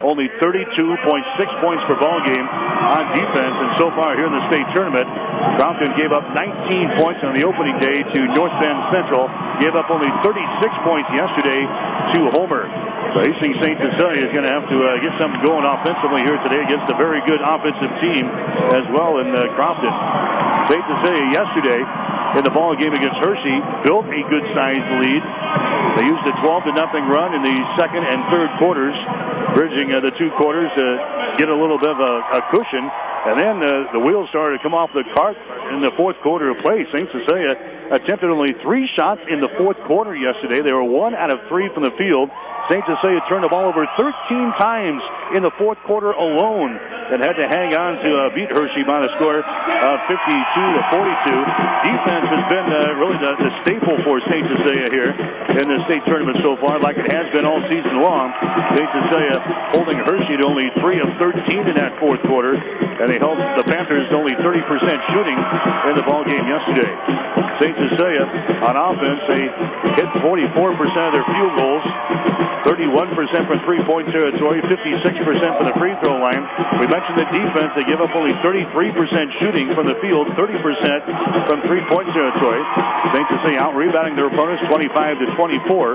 only 32.6 points per ball game on defense. And so far here in the state tournament, Crofton gave up 19 points on the opening day to North Bend Central. Gave up only 36 points yesterday to Homer. So Hastings St. Cecilia is going to have to get something going offensively here today against a very good offensive team as well in Crofton. St. Cecilia yesterday in the ball game against Hershey built a good-sized lead. They used a 12-0 run in the second and third quarters, bridging the two quarters to get a little bit of a cushion. And then the wheels started to come off the cart in the fourth quarter of play. St. Cecilia attempted only 3 shots in the fourth quarter yesterday. They were 1 out of 3 from the field. St. Cecilia turned the ball over 13 times in the fourth quarter alone and had to hang on to beat Hershey by the score of 52-42. Defense has been really the staple for St. Cecilia here in the state tournament so far, like it has been all season long. St. Cecilia holding Hershey to only 3 of 13 in that fourth quarter, and they held the Panthers to only 30% shooting in the ball game yesterday. St. Cecilia on offense, they hit 44% of their field goals, 31% from three-point territory, 56% from the free throw line. We mentioned the defense. They give up only 33% shooting from the field, 30% from three-point territory. St. Cecilia out-rebounding their opponents 25-24.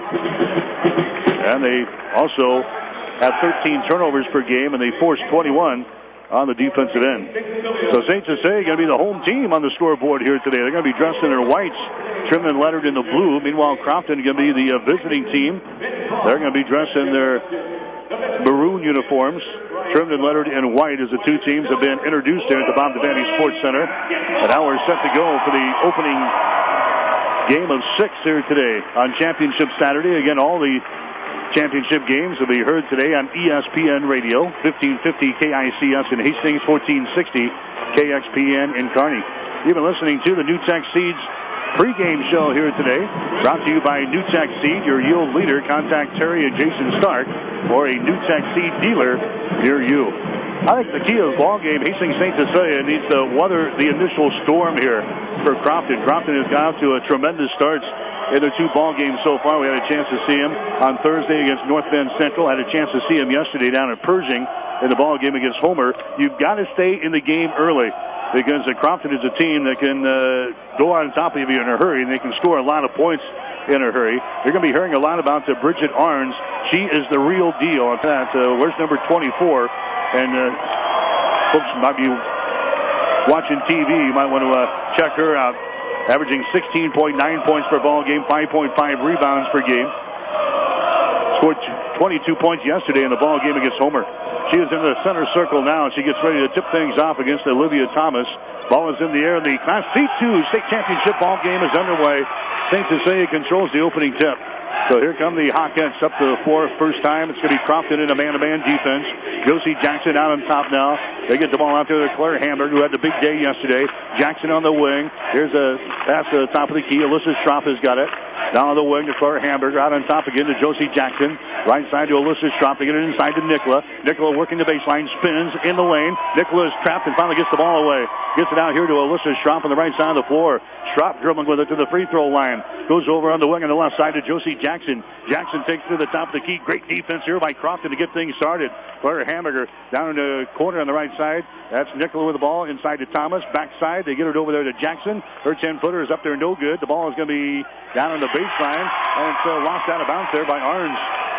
And they also have 13 turnovers per game, and they forced 21 on the defensive end. So St. Cecilia going to be the home team on the scoreboard here today. They're going to be dressed in their whites, trimmed and lettered in the blue. Meanwhile, Crofton going to be the visiting team. They're going to be dressed in their maroon uniforms, trimmed and lettered in white, as the two teams have been introduced here at the Bob Devaney Sports Center. And now we're set to go for the opening game of 6 here today on Championship Saturday. Again, all the championship games will be heard today on ESPN Radio, 1550 KICS in Hastings, 1460 KXPN in Kearney. You've been listening to the NewTek Seeds pregame show here today, brought to you by NewTek Seed, your yield leader. Contact Terry and Jason Stark or a NewTek Seed dealer near you. I think the key of the ball game, Hastings St. Cecilia needs to weather the initial storm here for Crofton. Crofton has got off to a tremendous start in their 2 ball games so far. We had a chance to see him on Thursday against North Bend Central. Had a chance to see him yesterday down at Pershing in the ball game against Homer. You've got to stay in the game early because Crofton is a team that can go on top of you in a hurry, and they can score a lot of points in a hurry. You're going to be hearing a lot about Bridget Arns. She is the real deal. Where's number 24? And folks might be watching TV. You might want to check her out. Averaging 16.9 points per ball game, 5.5 rebounds per game. Scored 22 points yesterday in the ball game against Homer. She is in the center circle now. She gets ready to tip things off against Olivia Thomas. Ball is in the air. The Class C2 state championship ball game is underway. St. Cecilia controls the opening tip. So here come the Hawkettes up to the floor. First time it's going to be Crofton in a man-to-man defense. Josie Jackson out on top now. They get the ball out there to Claire Hamburg, who had the big day yesterday. Jackson on the wing. Here's a pass to the top of the key. Alyssa Schropp has got it. Down on the wing to Claire Hamburger. Out on top again to Josie Jackson. Right side to Alyssa Schropp. They get it inside to Nicola. Nicola working the baseline. Spins in the lane. Nicola is trapped and finally gets the ball away. Gets it out here to Alyssa Schropp on the right side of the floor. Schropp dribbling with it to the free throw line. Goes over on the wing on the left side to Josie Jackson. Jackson takes to the top of the key. Great defense here by Crofton to get things started. Claire Hamburger down in the corner on the right side. That's Nicola with the ball inside to Thomas. Backside. They get it over there to Jackson. Her 10-footer is up there no good. The ball is going to be down on the baseline. And it's lost out of bounds there by Arns.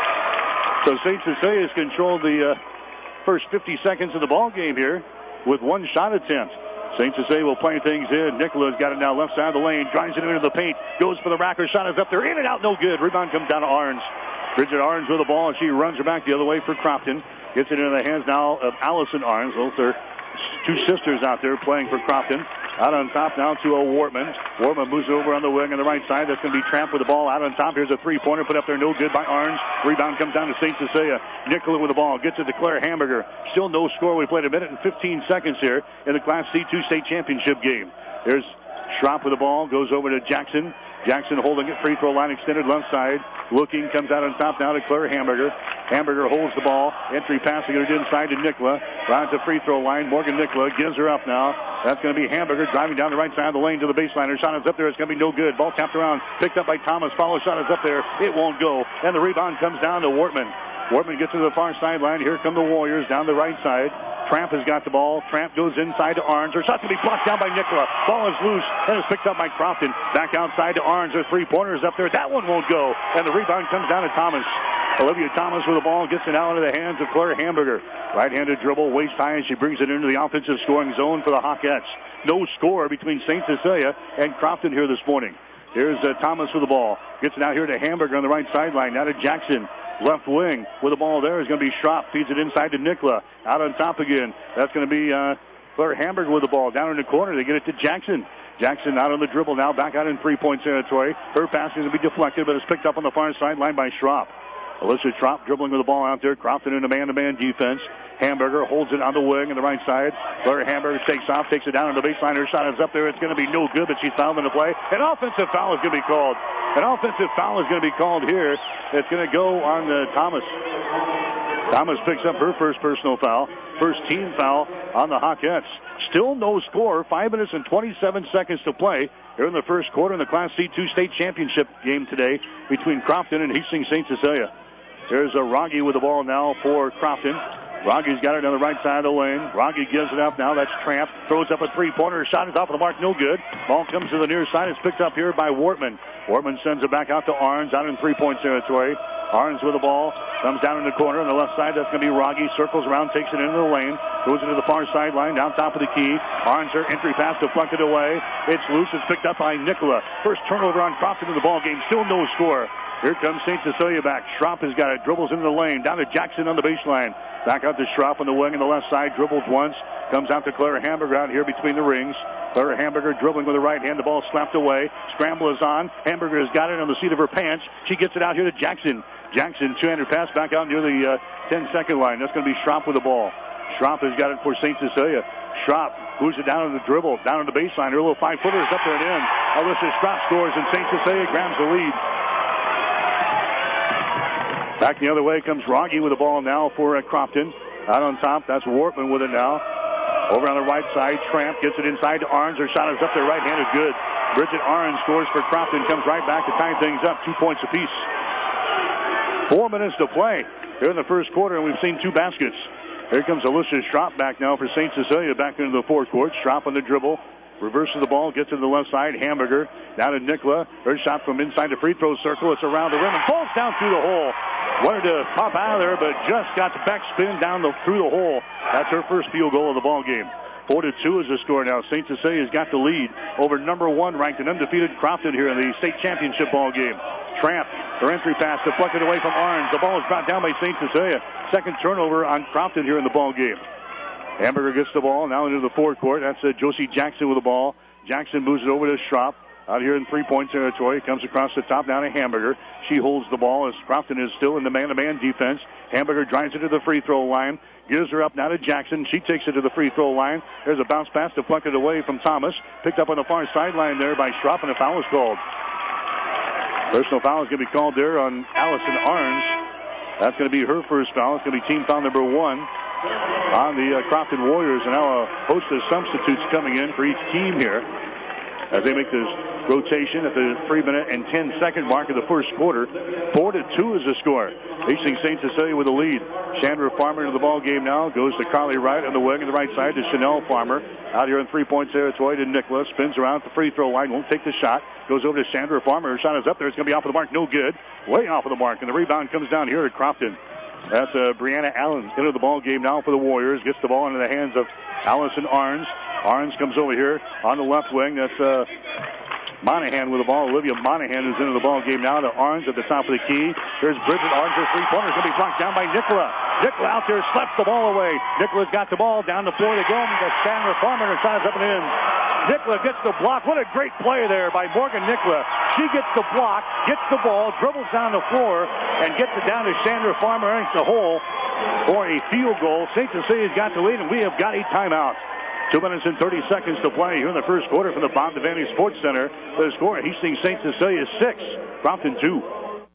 So St. Cecilia has controlled the first 50 seconds of the ball game here with 1 shot attempt. St. Cecilia will play things in. Nicola's got it now left side of the lane. Drives it into the paint. Goes for the racker. Shot is up there. In and out. No good. Rebound comes down to Arns. Bridget Arns with the ball, and she runs her back the other way for Crofton. Gets it into the hands now of Allison Arns. Those are 2 sisters out there playing for Crofton. Out on top now to a Wortman. Wortman moves over on the wing on the right side. That's going to be trapped with the ball out on top. Here's a three-pointer put up there. No good by Arns. Rebound comes down to St. Cecilia. Nicola with the ball. Gets it to Claire Hamburger. Still no score. We played 1 minute and 15 seconds here in the Class C2 state championship game. There's Schropp with the ball. Goes over to Jackson. Jackson holding it. Free throw line extended left side. Looking. Comes out on top now to Claire Hamburger. Hamburger holds the ball. Entry passing it inside to Nicola. Right to free throw line. Morgan Nicola gives her up now. That's going to be Hamburger driving down the right side of the lane to the baseline. Her shot is up there. It's going to be no good. Ball tapped around. Picked up by Thomas. Follow shot is up there. It won't go. And the rebound comes down to Wortman. Wortman gets to the far sideline. Here come the Warriors down the right side. Tramp has got the ball. Tramp goes inside to Arns. Her shot's going to be blocked down by Nicola. Ball is loose and is picked up by Crofton. Back outside to Arns. Her three-pointers up there. That one won't go. And the rebound comes down to Thomas. Olivia Thomas with the ball gets it out into the hands of Claire Hamburger. Right-handed dribble, waist high, and she brings it into the offensive scoring zone for the Hawkettes. No score between St. Cecilia and Crofton here this morning. Here's Thomas with the ball. Gets it out here to Hamburger on the right sideline. Now to Jackson. Left wing with the ball there is going to be Schropp. Feeds it inside to Nicola. Out on top again. That's going to be Claire Hamburger with the ball. Down in the corner. They get it to Jackson. Jackson out on the dribble now. Back out in three-point territory. Her pass is going to be deflected, but it's picked up on the far sideline by Schropp. Alyssa Schropp dribbling with the ball out there. Crofton in a man-to-man defense. Hamburger holds it on the wing on the right side. Claire Hamburger takes off, takes it down on the baseline. Her shot is up there. It's going to be no good, but she's fouled in the play. An offensive foul is going to be called. An offensive foul is going to be called here. It's going to go on Thomas. Thomas picks up her first personal foul. First team foul on the Hawkettes. Still no score. 5 minutes and 27 seconds to play here in the first quarter in the Class C2 state championship game today between Crofton and Hastings St. Cecilia. There's a Rogge with the ball now for Crofton. Rogge's got it on the right side of the lane. Rogge gives it up now. That's Tramp. Throws up a three-pointer. Shot is off of the mark. No good. Ball comes to the near side. It's picked up here by Wortman. Wortman sends it back out to Arns out in three-point territory. Arns with the ball. Comes down in the corner on the left side. That's going to be Rogge. Circles around. Takes it into the lane. Goes into the far sideline. Down top of the key. Arns, her entry pass deflected away. It's loose. It's picked up by Nicola. First turnover on Crofton in the ball game. Still no score. Here comes St. Cecilia back. Schropp has got it. Dribbles into the lane. Down to Jackson on the baseline. Back out to Schropp on the wing on the left side. Dribbles once. Comes out to Claire Hamburger out here between the rings. Claire Hamburger dribbling with the right hand. The ball slapped away. Scramble is on. Hamburger has got it on the seat of her pants. She gets it out here to Jackson. Jackson, two-handed pass back out near the 10-second line. That's going to be Schropp with the ball. Schropp has got it for St. Cecilia. Schropp moves it down on the dribble. Down on the baseline. Her little five-footer is up there and in. Alyssa Schropp scores and St. Cecilia grabs the lead. Back the other way comes Rogge with the ball now for Crofton. Out on top, that's Wortman with it now. Over on the right side, Tramp gets it inside to Arns. Her shot is up there, right-handed, good. Bridget Arns scores for Crofton, comes right back to tie things up, 2 points apiece. 4 minutes to play here in the first quarter, and we've seen 2 baskets. Here comes Alyssa Schropp back now for St. Cecilia, back into the forecourt. Schropp on the dribble. Reverses the ball, gets to the left side. Hamburger down to Nicola. Her shot from inside the free throw circle. It's around the rim and falls down through the hole. Wanted to pop out of there, but just got the backspin down through the hole. That's her first field goal of the ball game. 4-2 is the score now. St. Cecilia's got the lead over number 1 ranked and undefeated Crofton here in the state championship ball game. Tramp, her entry pass deflected away from Arns. The ball is brought down by St. Cecilia. Second turnover on Crofton here in the ball game. Hamburger gets the ball now into the forecourt. That's Josie Jackson with the ball. Jackson moves it over to Schropp. Out here in three-point territory. Comes across the top down to Hamburger. She holds the ball as Crofton is still in the man-to-man defense. Hamburger drives it to the free throw line. Gives her up now to Jackson. She takes it to the free throw line. There's a bounce pass deflected away from Thomas. Picked up on the far sideline there by Schropp, and a foul is called. Personal foul is going to be called there on Allison Arns. That's going to be her first foul. It's going to be team foul number 1 on the Crofton Warriors. And now a host of substitutes coming in for each team here as they make this rotation at the 3-minute and 10-second mark of the first quarter. 4-2 is the score. Hastings St. Cecilia with the lead. Chandra Farmer into the ball game now. Goes to Carly Wright on the wing on the right side to Chanel Farmer. Out here in three-point territory to Nicholas. Spins around at the free throw line. Won't take the shot. Goes over to Chandra Farmer. Her shot is up there. It's going to be off of the mark. No good. Way off of the mark. And the rebound comes down here at Crofton. That's Brianna Allen into the ball game now for the Warriors. Gets the ball into the hands of Allison Arns. Arns comes over here on the left wing. That's Monahan with the ball. Olivia Monahan is into the ball game now to Arns at the top of the key. There's Bridget Arns. Her three-pointer is going to be blocked down by Nicola. Nicola out there slaps the ball away. Nicola's got the ball down the floor to go. The Chandler Farmer, her shot is up and in. Nicola gets the block. What a great play there by Morgan Nicola. She gets the block, gets the ball, dribbles down the floor, and gets it down to Chandler Farmer into the hole for a field goal. St. Cecilia's got the lead, and we have got a timeout. 2 minutes and 30 seconds to play here in the first quarter from the Bob Devaney Sports Center. The score, Hastings St. Cecilia 6, Crofton 2.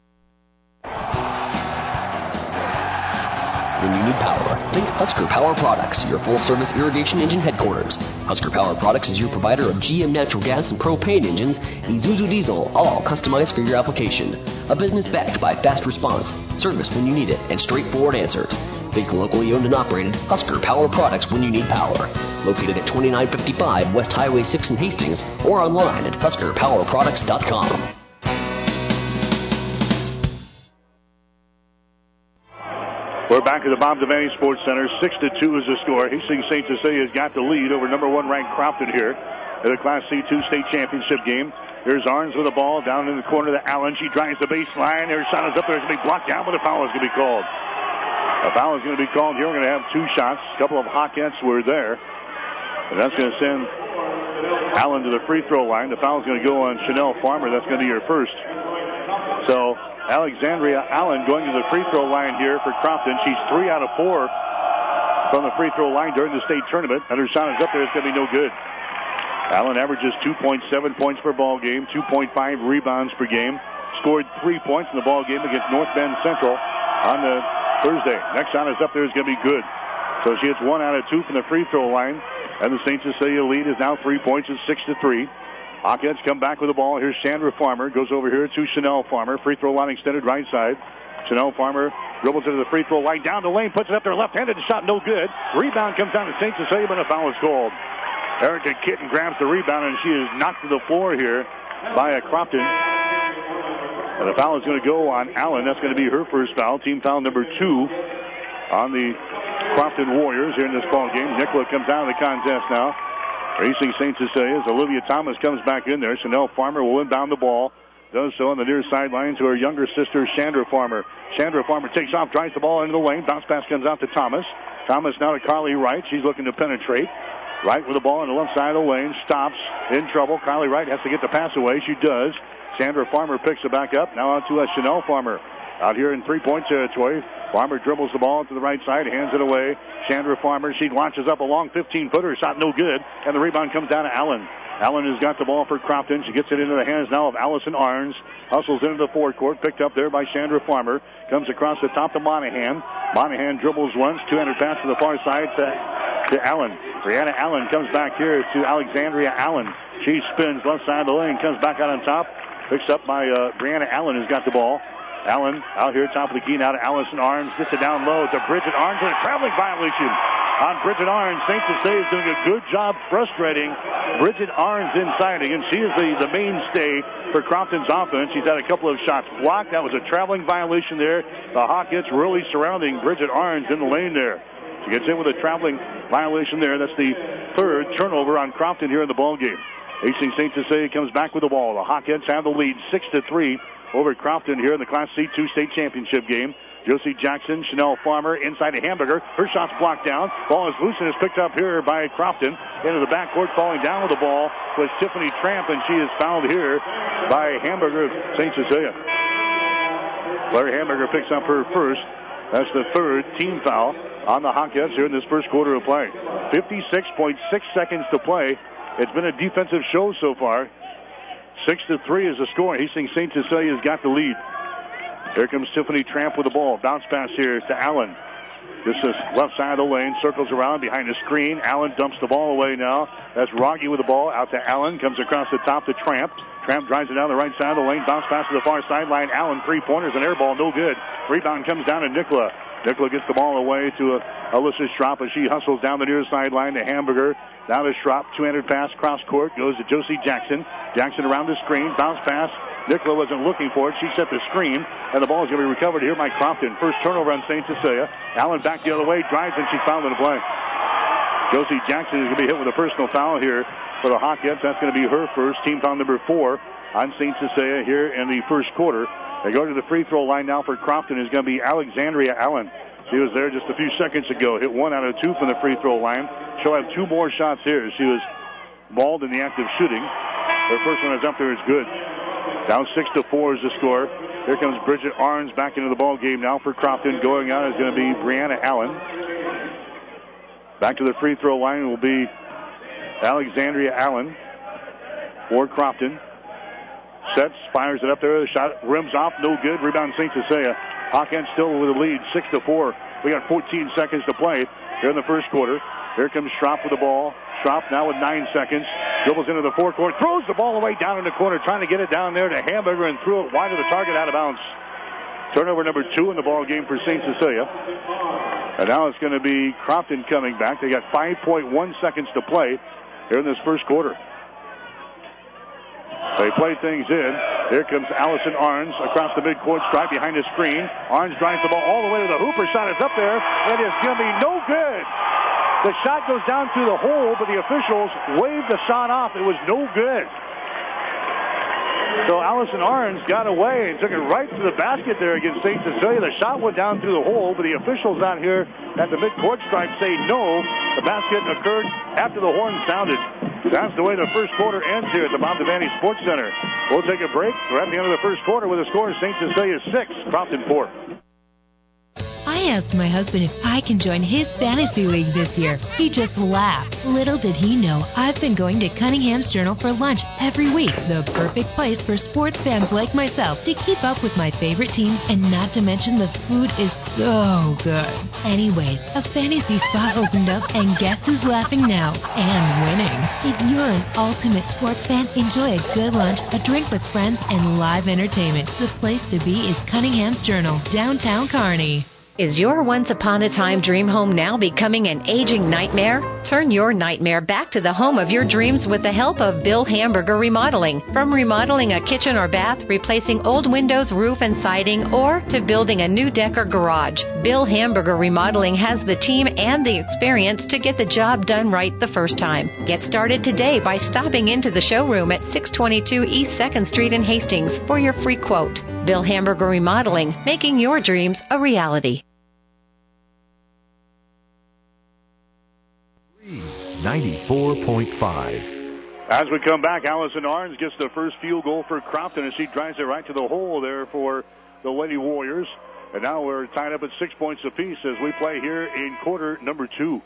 When you need power, think Husker Power Products, your full-service irrigation engine headquarters. Husker Power Products is your provider of GM natural gas and propane engines, Isuzu diesel, all customized for your application. A business backed by fast response, service when you need it, and straightforward answers. Think locally owned and operated Husker Power Products when you need power. Located at 2955 West Highway 6 in Hastings, or online at HuskerPowerProducts.com. We're back at the Bob Devaney Sports Center. 6-2 is the score. Hastings St. Cecilia has got the lead over number 1 ranked Crofton here in the Class C2 state championship game. Here's Arns with the ball down in the corner to Allen. She drives the baseline. Her shot is up there. It's going to be blocked down, but a foul is going to be called. A foul is going to be called here. We're going to have 2 shots. A couple of Hawkettes were there. And that's going to send Allen to the free throw line. The foul is going to go on Chanel Farmer. That's going to be her first. So Alexandria Allen going to the free throw line here for Crofton. She's 3 out of 4 from the free throw line during the state tournament. And her shot is up there. It's going to be no good. Allen averages 2.7 points per ball game, 2.5 rebounds per game. Scored 3 points in the ball game against North Bend Central on the Thursday. Next shot is up there is going to be good. So she hits 1 out of 2 from the free throw line. And the St. Cecilia lead is now 3 points. It's 6-3. Hawkettes come back with the ball. Here's Chandra Farmer. Goes over here to Chanel Farmer. Free throw line extended right side. Chanel Farmer dribbles into the free throw line. Down the lane. Puts it up there left-handed. The shot no good. Rebound comes down to St. Cecilia, but a foul is called. Erica Kitten grabs the rebound, and she is knocked to the floor here by a Crofton. And the foul is going to go on Allen. That's going to be her first foul. Team foul number 2 on the Crofton Warriors here in this ball game. Nicola comes out of the contest now. Racing St. Cecilia as Olivia Thomas comes back in there. Chanel Farmer will inbound the ball. Does so on the near sideline to her younger sister, Chandra Farmer. Chandra Farmer takes off, drives the ball into the lane. Bounce pass comes out to Thomas. Thomas now to Carly Wright. She's looking to penetrate. Wright with the ball on the left side of the lane. Stops. In trouble. Carly Wright has to get the pass away. She does. Chandra Farmer picks it back up. Now on to Chanel Farmer. Out here in three-point territory. Farmer dribbles the ball to the right side, hands it away. Chandra Farmer, she launches up a long 15-footer. Shot no good. And the rebound comes down to Allen. Allen has got the ball for Crofton. She gets it into the hands now of Allison Arns. Hustles into the forecourt. Picked up there by Chandra Farmer. Comes across the top to Monahan. Monahan dribbles once. Two-handed pass to the far side to Allen. Brianna Allen comes back here to Alexandria Allen. She spins left side of the lane. Comes back out on top. Picks up by Brianna Allen, who's got the ball. Allen out here top of the key now to Allison Arns. Gets it down low to Bridget Arns. And a traveling violation on Bridget Arns. St. Cecilia is doing a good job frustrating Bridget Arns inside. Again, she is the mainstay for Crofton's offense. She's had a couple of shots blocked. That was a traveling violation there. The Hawkettes really surrounding Bridget Arns in the lane there. She gets in with a traveling violation there. That's the third turnover on Crofton here in the ball game. Hastings St. Cecilia comes back with the ball. The Hawkettes have the lead 6-3 over Crofton here in the Class C2 state championship game. Josie Jackson, Chanel Farmer inside to Hamburger. Her shot's blocked down. Ball is loose and is picked up here by Crofton. Into the backcourt, falling down with the ball was Tiffany Tramp, and she is fouled here by Hamburger of St. Cecilia. Larry Hamburger picks up her first. That's the third team foul on the Hawkettes here in this first quarter of play. 56.6 seconds to play. It's been a defensive show so far. 6-3 is the score. Hastings St. Cecilia has got the lead. Here comes Tiffany Tramp with the ball. Bounce pass here to Allen. Just this left side of the lane. Circles around behind the screen. Allen dumps the ball away now. That's Rogge with the ball. Out to Allen. Comes across the top to Tramp. Tramp drives it down the right side of the lane. Bounce pass to the far sideline. Allen, three-pointers, an air ball. No good. Rebound comes down to Nicola. Nicola gets the ball away to Alyssa Schropp as she hustles down the near sideline to Hamburger. Down to Schropp. Two-handed pass. Cross court. Goes to Josie Jackson. Jackson around the screen. Bounce pass. Nicola wasn't looking for it. She set the screen, and the ball is going to be recovered here by Crofton. First turnover on St. Cecilia. Allen back the other way. Drives, and she's fouled in the play. Josie Jackson is going to be hit with a personal foul here for the Hawkettes. That's going to be her first. Team foul number 4 on St. Cecilia here in the first quarter. They go to the free throw line now for Crofton. Is going to be Alexandria Allen. She was there just a few seconds ago. Hit 1 out of 2 from the free throw line. She'll have 2 more shots here. She was mauled in the act of shooting. Her first one is up there. It's good. Down 6-4 is the score. Here comes Bridget Arns back into the ball game now for Crofton. Going out is going to be Brianna Allen. Back to the free throw line will be Alexandria Allen for Crofton. Sets, fires it up there. The shot rims off, no good. Rebound St. Cecilia. Hawkins still with the lead, 6-4. We got 14 seconds to play here in the first quarter. Here comes Schropp with the ball. Schropp now with 9 seconds. Dribbles into the forecourt. Throws the ball away down in the corner. Trying to get it down there to Hamburger and threw it wide of the target, out of bounds. Turnover number 2 in the ball game for St. Cecilia. And now it's going to be Crofton coming back. They got 5.1 seconds to play here in this first quarter. They play things in. Here comes Allison Arns across the midcourt stripe behind the screen. Arns drives the ball all the way to the hooper. Shot is up there. It is going to be no good. The shot goes down through the hole, but the officials waved the shot off. It was no good. So Allison Arns got away and took it right to the basket there against St. Cecilia. The shot went down through the hole, but the officials out here at the midcourt stripe say no. The basket occurred after the horn sounded. That's the way the first quarter ends here at the Bob Devaney Sports Center. We'll take a break. We're at the end of the first quarter with a score of St. Cecilia 6, Crofton 4. I asked my husband if I can join his fantasy league this year. He just laughed. Little did he know, I've been going to Cunningham's Journal for lunch every week. The perfect place for sports fans like myself to keep up with my favorite teams, and not to mention the food is so good. Anyways, a fantasy spot opened up, and guess who's laughing now? And winning. If you're an ultimate sports fan, enjoy a good lunch, a drink with friends, and live entertainment. The place to be is Cunningham's Journal, downtown Kearney. Is your once-upon-a-time dream home now becoming an aging nightmare? Turn your nightmare back to the home of your dreams with the help of Bill Hamburger Remodeling. From remodeling a kitchen or bath, replacing old windows, roof, and siding, or to building a new deck or garage, Bill Hamburger Remodeling has the team and the experience to get the job done right the first time. Get started today by stopping into the showroom at 622 East 2nd Street in Hastings for your free quote. Bill Hamburger Remodeling, making your dreams a reality. 94.5. As we come back, Allison Arns gets the first field goal for Crofton as she drives it right to the hole there for the Lady Warriors. And now we're tied up at 6 points apiece as we play here in quarter number 2.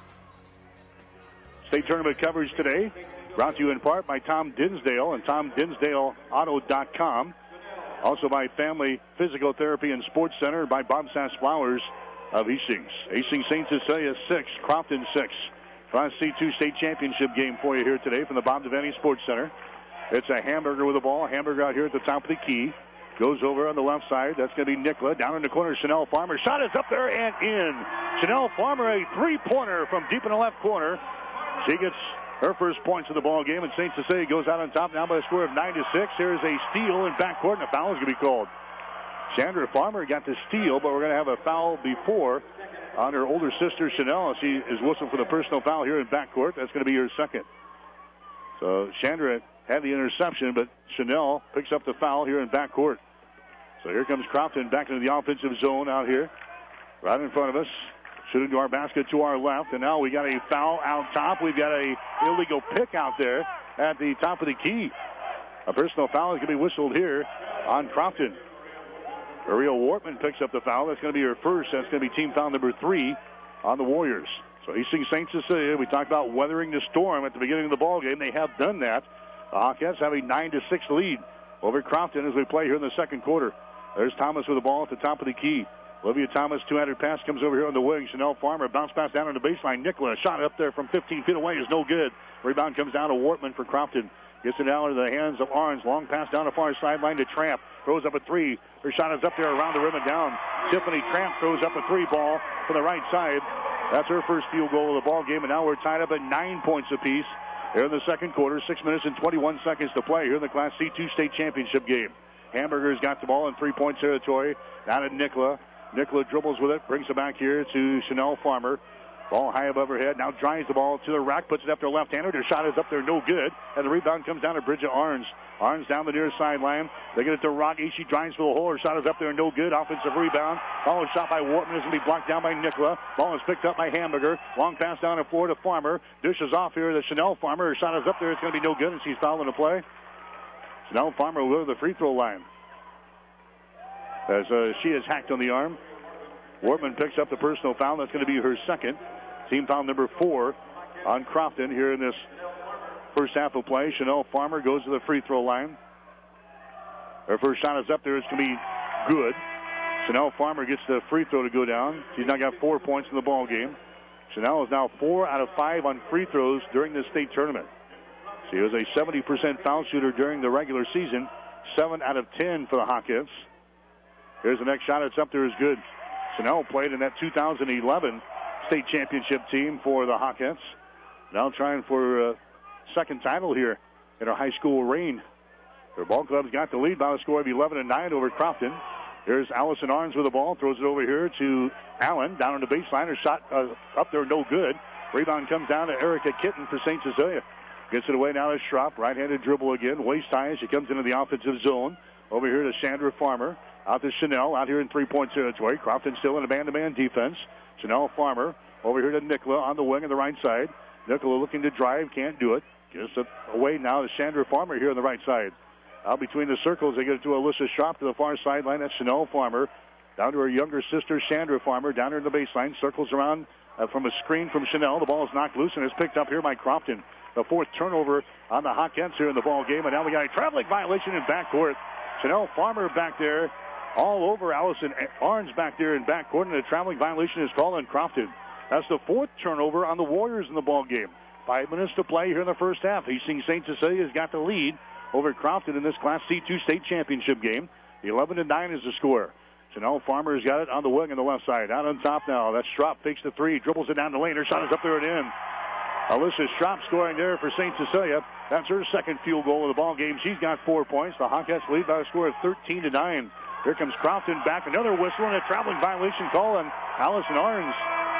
State tournament coverage today brought to you in part by Tom Dinsdale and TomDinsdaleAuto.com. Also by Family Physical Therapy and Sports Center, by Bob Sass Flowers of Hastings. Hastings St. Cecilia 6, Crofton 6. Class C2 state championship game for you here today from the Bob Devaney Sports Center. It's a Hamburger with the ball. Hamburger out here at the top of the key. Goes over on the left side. That's going to be Nicola. Down in the corner, Chanel Farmer. Shot is up there and in. Chanel Farmer, a three-pointer from deep in the left corner. She gets her first points of the ball game, and St. Cecilia goes out on top now by a score of 9-6. Here's a steal in backcourt, and a foul is going to be called. Chandra Farmer got the steal, but we're going to have a foul before on her older sister, Chanel. She is whistled for the personal foul here in backcourt. That's going to be her second. So Chandra had the interception, but Chanel picks up the foul here in backcourt. So here comes Crofton back into the offensive zone out here, right in front of us. Shooting to our basket to our left, and now we got a foul out top. We've got a illegal pick out there at the top of the key. A personal foul is going to be whistled here on Crofton. Maria Wortman picks up the foul. That's going to be her first. That's going to be team foul number 3 on the Warriors. So Hastings St. Cecilia, we talked about weathering the storm at the beginning of the ball game. They have done that. The Hawkettes have a 9-6 lead over Crofton as we play here in the second quarter. There's Thomas with the ball at the top of the key. Olivia Thomas, two-handed pass, comes over here on the wing. Chanel Farmer, bounce pass down on the baseline. Nicola, shot up there from 15 feet away is no good. Rebound comes down to Wortman for Crofton. Gets it down into the hands of Arns. Long pass down the far sideline to Tramp. Throws up a three. Her shot is up there around the rim and down. Tiffany Tramp throws up a three ball to the right side. That's her first field goal of the ball game, and now we're tied up at 9 points apiece here in the second quarter. 6 minutes and 21 seconds to play here in the Class C2 state championship game. Hamburger's got the ball in 3-point territory. Down at Nicola. Nicola dribbles with it, brings it back here to Chanel Farmer. Ball high above her head. Now drives the ball to the rack, puts it up to her left-hander. Her shot is up there, no good. And the rebound comes down to Bridget Arns. Arns down the near sideline. They get it to Rocky. She drives for the hole. Her shot is up there, no good. Offensive rebound. Follow shot by Wortman is going to be blocked down by Nicola. Ball is picked up by Hamburger. Long pass down the floor to Farmer. Dishes off here to Chanel Farmer. Her shot is up there. It's going to be no good, and she's fouling the play. Chanel Farmer will go to the free throw line as she is hacked on the arm. Wortman picks up the personal foul. That's going to be her second. Team foul number 4 on Crofton here in this first half of play. Chanel Farmer goes to the free throw line. Her first shot is up there. It's going to be good. Chanel Farmer gets the free throw to go down. She's now got 4 points in the ball game. Chanel is now 4 out of 5 on free throws during this state tournament. She was a 70% foul shooter during the regular season. 7 out of 10 for the Hawkettes. Here's the next shot. It's up there is good. Chanel played in that 2011 state championship team for the Hawkettes. Now trying for a second title here in our high school reign. Their ball club's got the lead by a score of 11-9 over Crofton. Here's Allison Arns with the ball. Throws it over here to Allen. Down on the baseline. Her shot up there, no good. Rebound comes down to Erica Kitten for St. Cecilia. Gets it away now to Schropp. Right-handed dribble again. Waist high as she comes into the offensive zone. Over here to Chandra Farmer. Out to Chanel. Out here in three-point territory. Crofton still in a man-to-man defense. Chanel Farmer over here to Nicola on the wing on the right side. Nicola looking to drive. Can't do it. Gets it away now to Chandra Farmer here on the right side. Out between the circles, they get it to Alyssa Schropp to the far sideline. That's Chanel Farmer. Down to her younger sister, Chandra Farmer. Down here in the baseline. Circles around from a screen from Chanel. The ball is knocked loose and is picked up here by Crofton. The fourth turnover on the Hawkettes here in the ball game. And now we got a traveling violation in backcourt. Chanel Farmer back there all over Allison Arns back there in backcourt. And a traveling violation is called on Crofton. That's the fourth turnover on the Warriors in the ball game. 5 minutes to play here in the first half. Hastings St. Cecilia's got the lead over Crofton in this Class C2 state championship game. 11-9 is the score. Chanel Farmer's got it on the wing on the left side. Out on top now. That's Schropp. Fakes the three. Dribbles it down the lane. Her shot is up there and in. Alyssa Schropp scoring there for St. Cecilia. That's her second field goal of the ball game. She's got 4 points. The Hawkettes lead by a score of 13-9. Here comes Crofton back. Another whistle and a traveling violation call on Allison Arns.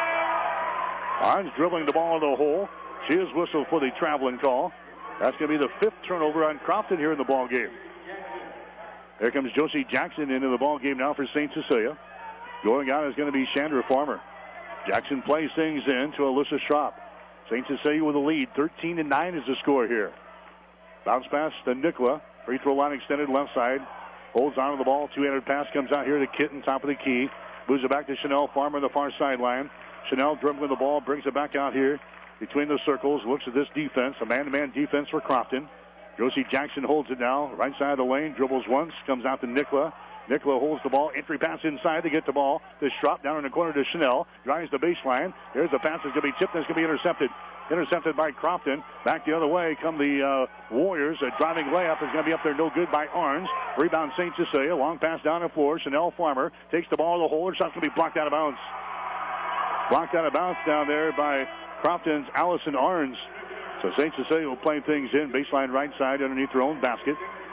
Arns dribbling the ball into the hole. She is whistled for the traveling call. That's going to be the fifth turnover on Crofton here in the ball game. Here comes Josie Jackson into the ball game now for St. Cecilia. Going out is going to be Chandra Farmer. Jackson plays things in to Alyssa Schropp. St. Cecilia with the lead. 13-9 is the score here. Bounce pass to Nicola. Free throw line extended left side. Holds on to the ball. Two-handed pass comes out here to Kitten, top of the key. Moves it back to Chanel Farmer on the far sideline. Chanel dribbling the ball, brings it back out here between the circles. Looks at this defense, a man-to-man defense for Crofton. Josie Jackson holds it now. Right side of the lane, dribbles once, comes out to Nicola. Nicola holds the ball. Entry pass inside to get the ball. This drop down in the corner to Chanel. Drives the baseline. There's a pass that's going to be tipped. That's going to be intercepted. Intercepted by Crofton. Back the other way come the Warriors. A driving layup is going to be up there. No good by Arns. Rebound St. Cecilia. Long pass down the floor. Chanel Farmer takes the ball to the hole. Her shot's going to be blocked out of bounds. Blocked out of bounds down there by Crofton's Allison Arns. So St. Cecilia will play things in. Baseline right side underneath their own basket.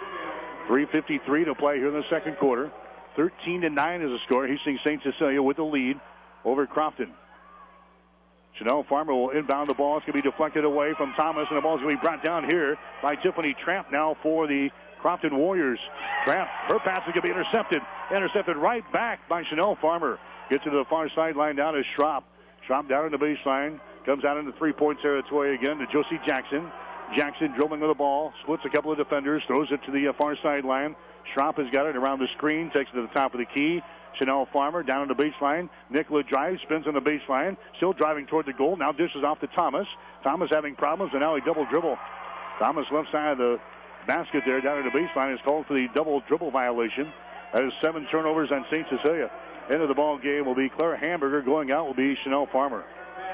3:53 to play here in the second quarter. 13-9 is the score. Hastings St. Cecilia with the lead over Crofton. Chanel Farmer will inbound the ball. It's going to be deflected away from Thomas, and the ball is going to be brought down here by Tiffany Tramp now for the Crofton Warriors. Tramp, her pass is going to be intercepted. Intercepted right back by Chanel Farmer. Gets into the far sideline down to Schropp. Schropp down in the baseline. Comes out into three-point territory again to Josie Jackson. Jackson dribbling with the ball. Splits a couple of defenders. Throws it to the far sideline. Schropp has got it around the screen. Takes it to the top of the key. Chanel Farmer down on the baseline. Nicola drives. Spins on the baseline. Still driving toward the goal. Now dishes off to Thomas. Thomas having problems, and now he double dribble. Thomas left side of the basket there down at the baseline is called for the double dribble violation. That is 7 turnovers on St. Cecilia. Into the ball game will be Claire Hamburger. Going out will be Chanel Farmer.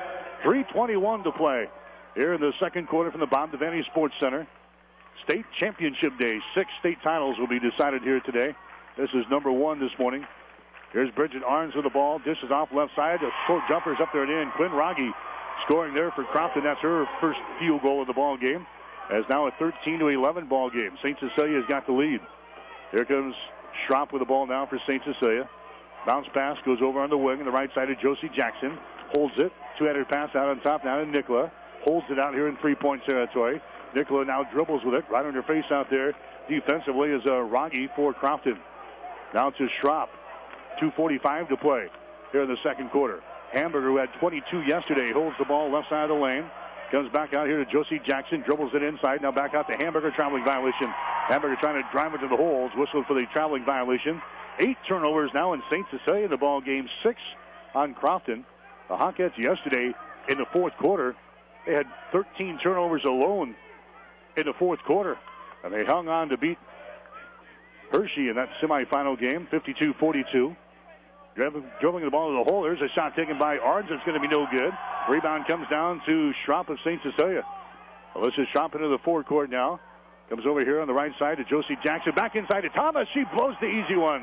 3:21 to play here in the second quarter from the Bob Devaney Sports Center. State Championship Day. 6 state titles will be decided here today. This is number 1 this morning. Here's Bridget Arns with the ball. Dishes off left side. A short jumper's up there and in. Quinn Rogge scoring there for Crofton. That's her first field goal of the ball game. As now a 13-11 ball game. St. Cecilia's got the lead. Here comes Schropp with the ball now for St. Cecilia. Bounce pass goes over on the wing on the right side of Josie Jackson. Holds it. Two-headed pass out on top now to Nicola. Holds it out here in three-point territory. Nicola now dribbles with it. Right on her face out there defensively is Rogge for Crofton. Now to Schropp. 2:45 to play here in the second quarter. Hamburger, who had 22 yesterday, holds the ball left side of the lane. Comes back out here to Josie Jackson. Dribbles it inside. Now back out to Hamburger. Traveling violation. Hamburger trying to drive it to the holes. Whistled for the traveling violation. 8 turnovers now in St. Cecilia in the ball game. 6 on Crofton. The Hawkettes yesterday in the fourth quarter, they had 13 turnovers alone in the fourth quarter. And they hung on to beat Hershey in that semifinal game, 52-42. Dribbling the ball to the hole. There's a shot taken by Arns. It's going to be no good. Rebound comes down to Schropp of St. Cecilia. Alyssa Schropp into the forecourt now. Comes over here on the right side to Josie Jackson. Back inside to Thomas. She blows the easy one.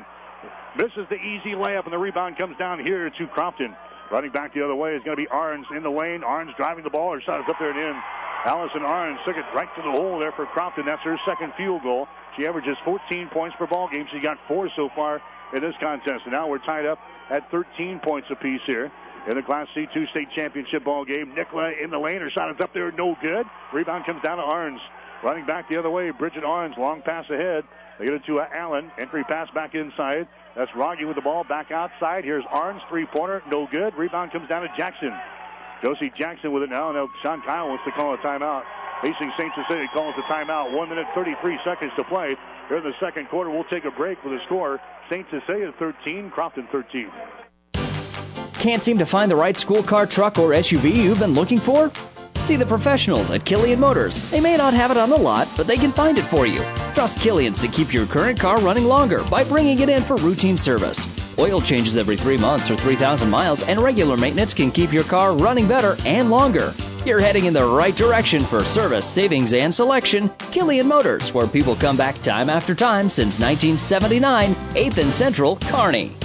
Misses the easy layup, and the rebound comes down here to Crofton. Running back the other way is going to be Arns in the lane. Arns driving the ball. Her shot is up there and in. Allison Arns took it right to the hole there for Crofton. That's her second field goal. She averages 14 points per ball game. She got 4 so far in this contest. And now we're tied up at 13 points apiece here in the Class C2 state championship ball game. Nicola in the lane. Her shot is up there. No good. Rebound comes down to Arns. Running back the other way, Bridget Arns. Long pass ahead. They get it to Allen. Entry pass back inside. That's Rogge with the ball back outside. Here's Arns, three-pointer. No good. Rebound comes down to Jackson. Josie Jackson with it now. Now Sean Kyle wants to call a timeout. Hastings St. Cecilia calls the timeout. 1 minute, 33 seconds to play. Here in the second quarter, we'll take a break with a score. St. Cecilia 13, Crofton 13. Can't seem to find the right school car, truck, or SUV you've been looking for? See the professionals at Killian Motors. They may not have it on the lot, but they can find it for you. Trust Killian's to keep your current car running longer by bringing it in for routine service. Oil changes every 3 months or 3,000 miles, and regular maintenance can keep your car running better and longer. You're heading in the right direction for service, savings, and selection. Killian Motors, where people come back time after time since 1979, 8th and Central, Kearney.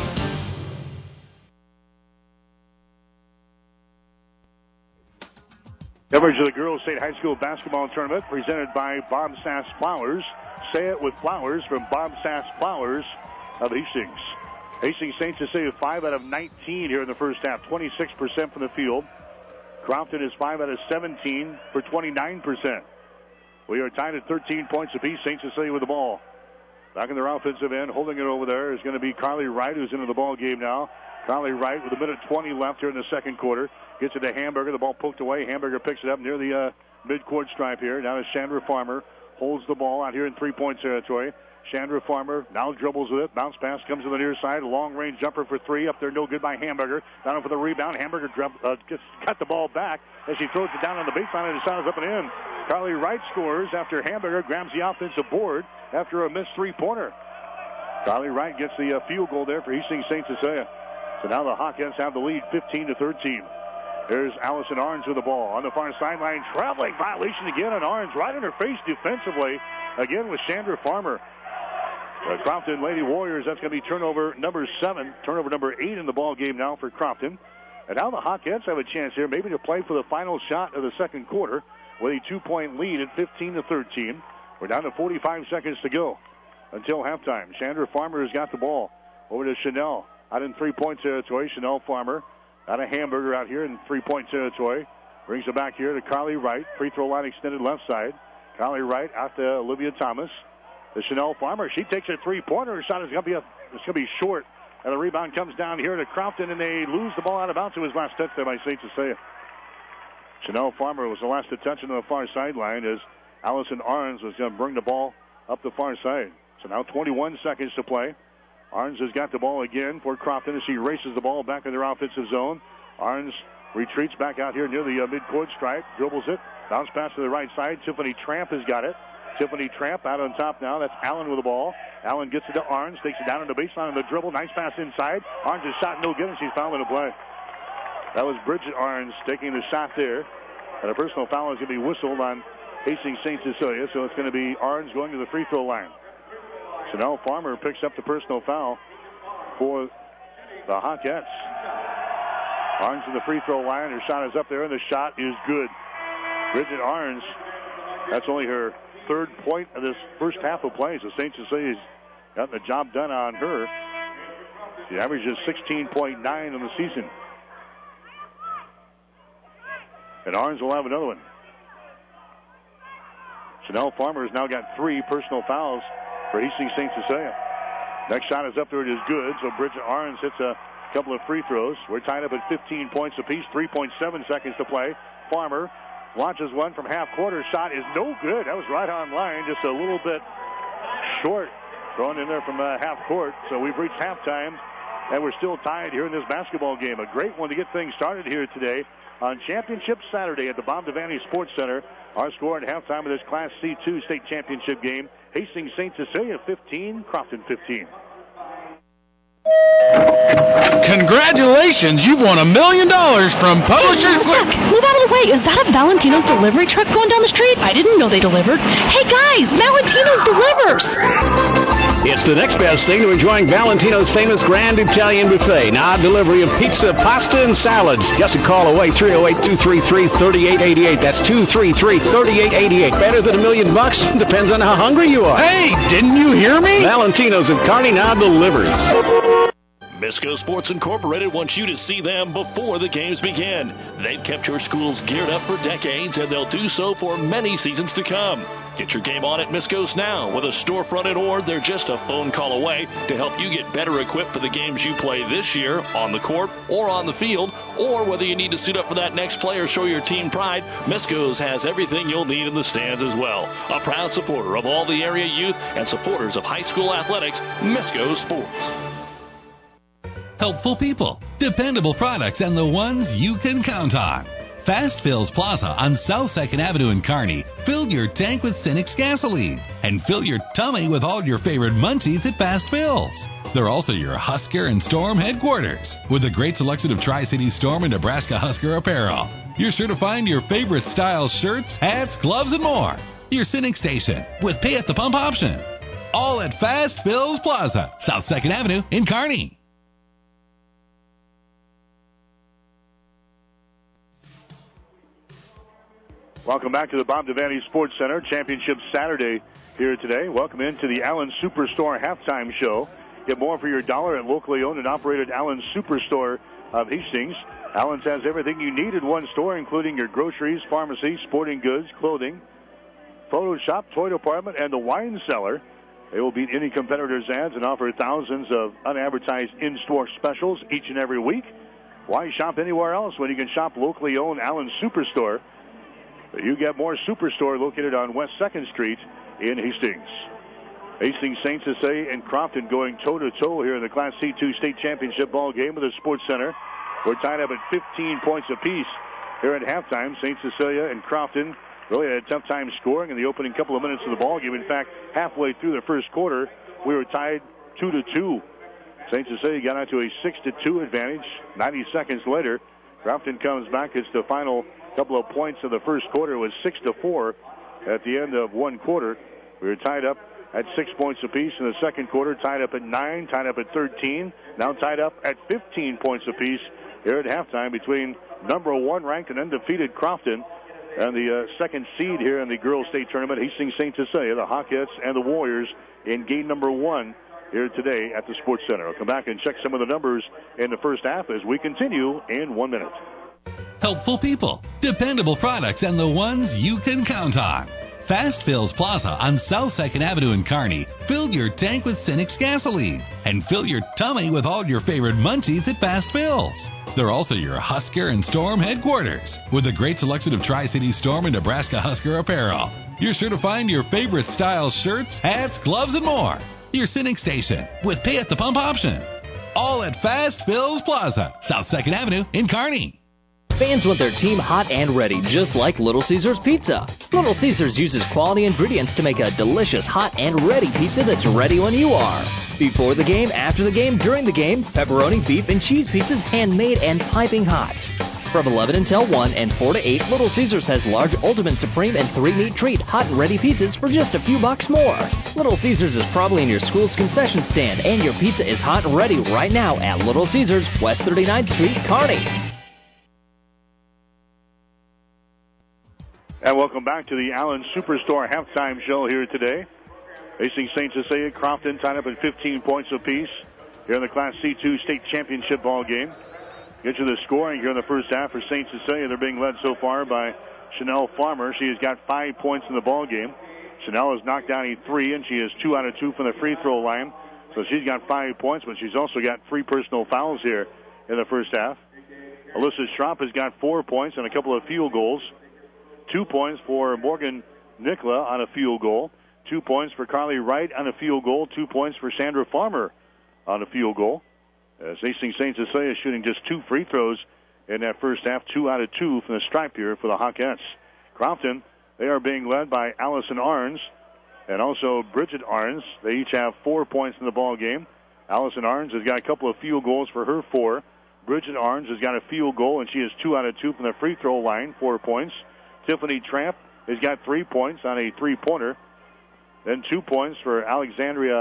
Coverage of the Girls State High School Basketball Tournament presented by Bob Sass Flowers. Say it with flowers from Bob Sass Flowers of Hastings. Hastings St. Cecilia 5 out of 19 here in the first half, 26% from the field. Crofton is 5 out of 17 for 29%. We are tied at 13 points apiece. St. Cecilia with the ball. Back in their offensive end, holding it over there is going to be Carly Wright, who's into the ball game now. Carly Wright with 1:20 left here in the second quarter. Gets it to Hamburger. The ball poked away. Hamburger picks it up near the midcourt stripe here. Now to Chandra Farmer. Holds the ball out here in three-point territory. Chandra Farmer now dribbles with it. Bounce pass comes to the near side. Long-range jumper for three. Up there, no good by Hamburger. Down for the rebound. Hamburger cut the ball back as she throws it down on the baseline, and the shot is up and in. Carly Wright scores after Hamburger grabs the offensive board after a missed three-pointer. Carly Wright gets the field goal there for Hastings St. Cecilia. So now the Hawkins have the lead 15-13. There's Allison Arns with the ball on the far sideline. Traveling violation again on Arns, right in her face defensively. Again with Chandra Farmer. The Crofton Lady Warriors, that's going to be turnover number 7. Turnover number 8 in the ball game now for Crofton. And now the Hawkettes have a chance here maybe to play for the final shot of the second quarter with a 2-point lead at 15-13. We're down to 45 seconds to go until halftime. Chandra Farmer has got the ball over to Chanel. Out in three-point territory, Chanel Farmer. Out of Hamburger out here in three-point territory. Brings it back here to Carly Wright. Free throw line extended left side. Carly Wright out to Olivia Thomas. The Chanel Farmer, she takes a three-pointer. Her shot is going to be short. And the rebound comes down here to Crofton, and they lose the ball out of bounds. It was last touch there by St. Cecilia. Chanel Farmer was the last to touch on the far sideline as Allison Arns was going to bring the ball up the far side. So now 21 seconds to play. Arns has got the ball again for Crofton as she races the ball back in their offensive zone. Arns retreats back out here near the midcourt stripe, dribbles it, bounce pass to the right side. Tiffany Tramp has got it. Tiffany Tramp out on top now. That's Allen with the ball. Allen gets it to Arns, takes it down on the baseline on the dribble. Nice pass inside. Arns' shot no good, and she's fouling the play. That was Bridget Arns taking the shot there. And a personal foul is going to be whistled on Hastings St. Cecilia, so it's going to be Arns going to the free throw line. Chanel Farmer picks up the personal foul for the Hawkettes. Arns to the free throw line. Her shot is up there, and the shot is good. Bridget Arns, that's only her third point of this first half of play. So St. Cecilia's gotten the job done on her. She averages 16.9 in the season. And Arns will have another one. Chanel Farmer has now got 3 personal fouls for Hastings St. Cecilia. Next shot is up there. It is good. So Bridget Arns hits a couple of free throws. We're tied up at 15 points apiece. 3.7 seconds to play. Farmer launches one from half court. Her shot is no good. That was right on line. Just a little bit short. Thrown in there from half court. So we've reached halftime, and we're still tied here in this basketball game. A great one to get things started here today on Championship Saturday at the Bob Devaney Sports Center. Our score at halftime of this Class C2 state championship game. Hastings St. Cecilia 15, Crofton 15. Congratulations, you've won $1 million from Publishers Clear. Move out of the way. Is that a Valentino's delivery truck going down the street? I didn't know they delivered. Hey guys, Valentino's delivers. It's the next best thing to enjoying Valentino's famous Grand Italian Buffet. Now, delivery of pizza, pasta, and salads. Just a call away, 308-233-3888. That's 233-3888. Better than $1 million? Depends on how hungry you are. Hey, didn't you hear me? Valentino's at Kearney now delivers. Misco Sports Incorporated wants you to see them before the games begin. They've kept your schools geared up for decades, and they'll do so for many seasons to come. Get your game on at Misco's now. With a storefront at Ord, they're just a phone call away to help you get better equipped for the games you play this year on the court or on the field, or whether you need to suit up for that next play or show your team pride, Misco's has everything you'll need in the stands as well. A proud supporter of all the area youth and supporters of high school athletics, Misco Sports. Helpful people, dependable products, and the ones you can count on. Fast Fills Plaza on South 2nd Avenue in Kearney. Fill your tank with Cinex gasoline and fill your tummy with all your favorite munchies at Fast Fills. They're also your Husker and Storm headquarters with a great selection of Tri-City Storm and Nebraska Husker apparel. You're sure to find your favorite style shirts, hats, gloves, and more. Your Cinex station with pay at the pump option. All at Fast Fills Plaza, South 2nd Avenue in Kearney. Welcome back to the Bob Devaney Sports Center. Championship Saturday here today. Welcome into the Allen Superstore halftime show. Get more for your dollar at locally owned and operated Allen Superstore of Hastings. Allen's has everything you need in one store, including your groceries, pharmacy, sporting goods, clothing, photo shop, toy department, and the wine cellar. They will beat any competitor's ads and offer thousands of unadvertised in-store specials each and every week. Why shop anywhere else when you can shop locally owned Allen Superstore? You get more Superstore located on West 2nd Street in Hastings. Hastings St. Cecilia and Crofton going toe-to-toe here in the Class C2 state championship ball game with the Sports Center. We're tied up at 15 points apiece here at halftime. St. Cecilia and Crofton really had a tough time scoring in the opening couple of minutes of the ball game. In fact, halfway through the first quarter, we were tied 2-2. St. Cecilia got out to a 6-2 advantage. 90 seconds later, Crofton comes back. It's the final couple of points of the first quarter. Was 6-4 at the end of one quarter. We were tied up at 6 points apiece in the second quarter, tied up at 9, tied up at 13, now tied up at 15 points apiece here at halftime between number 1 ranked and undefeated Crofton and the second seed here in the girls state tournament, Hastings St. Cecilia, the Hawkettes and the Warriors in game number 1 here today at the Sports Center. I'll come back and check some of the numbers in the first half as we continue in 1 minute. Helpful people, dependable products, and the ones you can count on. Fast Fills Plaza on South 2nd Avenue in Kearney. Fill your tank with Cinex gasoline and fill your tummy with all your favorite munchies at Fast Fills. They're also your Husker and Storm headquarters with a great selection of Tri-City Storm and Nebraska Husker apparel. You're sure to find your favorite style shirts, hats, gloves, and more. Your Cinex station with pay at the pump option. All at Fast Fills Plaza, South 2nd Avenue in Kearney. Fans want their team hot and ready, just like Little Caesars Pizza. Little Caesars uses quality ingredients to make a delicious, hot and ready pizza that's ready when you are. Before the game, after the game, during the game, pepperoni, beef, and cheese pizzas handmade and piping hot. From 11 until 1 and 4 to 8, Little Caesars has large Ultimate Supreme and 3 Meat Treat hot and ready pizzas for just a few bucks more. Little Caesars is probably in your school's concession stand, and your pizza is hot and ready right now at Little Caesars, West 39th Street, Kearney. And welcome back to the Allen Superstore halftime show here today. Hastings St. Cecilia, Crofton tied up at 15 points apiece here in the Class C2 state championship ball game. Get to the scoring here in the first half for St. Cecilia. They're being led so far by Chanel Farmer. She has got 5 points in the ball game. Chanel has knocked down a 3, and she is 2 out of 2 from the free throw line. So she's got 5 points, but she's also got 3 personal fouls here in the first half. Alyssa Schropp has got 4 points and a couple of field goals. 2 points for Morgan Nicola on a field goal. 2 points for Carly Wright on a field goal. 2 points for Sandra Farmer on a field goal. As Hastings St. Cecilia is shooting just 2 free throws in that first half. 2 out of 2 from the stripe here for the Hawkettes. Crofton, they are being led by Allison Arns and also Bridget Arns. They each have 4 points in the ball game. Allison Arns has got a couple of field goals for her 4. Bridget Arns has got a field goal, and she is 2 out of 2 from the free throw line, 4 points. Tiffany Tramp has got 3 points on a three-pointer. Then 2 points for Alexandria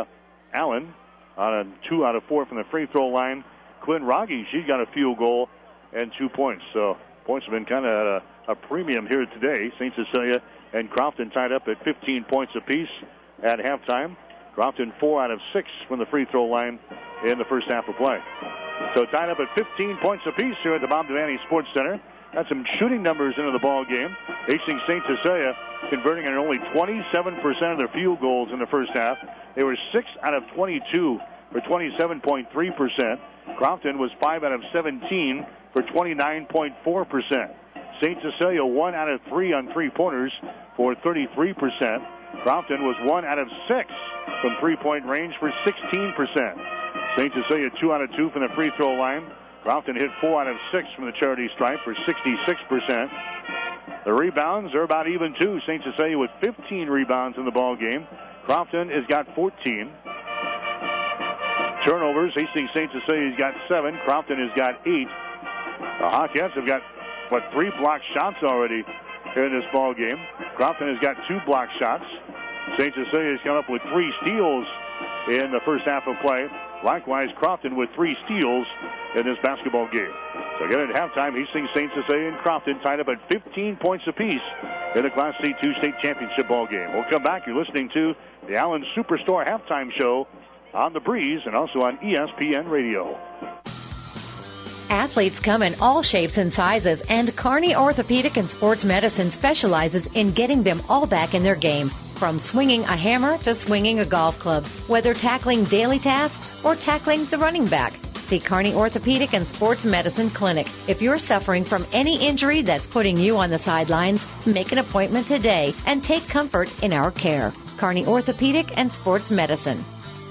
Allen on a 2 out of 4 from the free throw line. Quinn Rogge, she got a field goal and 2 points. So points have been kind of at a premium here today. St. Cecilia and Crofton tied up at 15 points apiece at halftime. Crofton 4 out of 6 from the free throw line in the first half of play. So tied up at 15 points apiece here at the Bob Devaney Sports Center. Got some shooting numbers into the ball game. Hastings St. Cecilia converting on only 27% of their field goals in the first half. They were 6 out of 22 for 27.3%. Crofton was 5 out of 17 for 29.4%. St. Cecilia 1 out of 3 on three-pointers for 33%. Crofton was 1 out of 6 from three-point range for 16%. St. Cecilia 2 out of 2 from the free throw line. Crofton hit 4 out of 6 from the charity stripe for 66%. The rebounds are about even too. St. Cecilia with 15 rebounds in the ball game. Crofton has got 14. Turnovers, Hastings St. Cecilia's got 7. Crofton has got 8. The Hawkettes have got, 3 block shots already here in this ball game. Crofton has got 2 block shots. St. Cecilia has come up with 3 steals in the first half of play. Likewise, Crofton with 3 steals in this basketball game. So again at halftime, Hastings St. Cecilia and Crofton tied up at 15 points apiece in the Class C2 state championship ball game. We'll come back. You're listening to the Allen Superstore halftime show on The Breeze and also on ESPN Radio. Athletes come in all shapes and sizes, and Kearney Orthopedic and Sports Medicine specializes in getting them all back in their game. From swinging a hammer to swinging a golf club, whether tackling daily tasks or tackling the running back. See Kearney Orthopedic and Sports Medicine Clinic. If you're suffering from any injury that's putting you on the sidelines, make an appointment today and take comfort in our care. Kearney Orthopedic and Sports Medicine.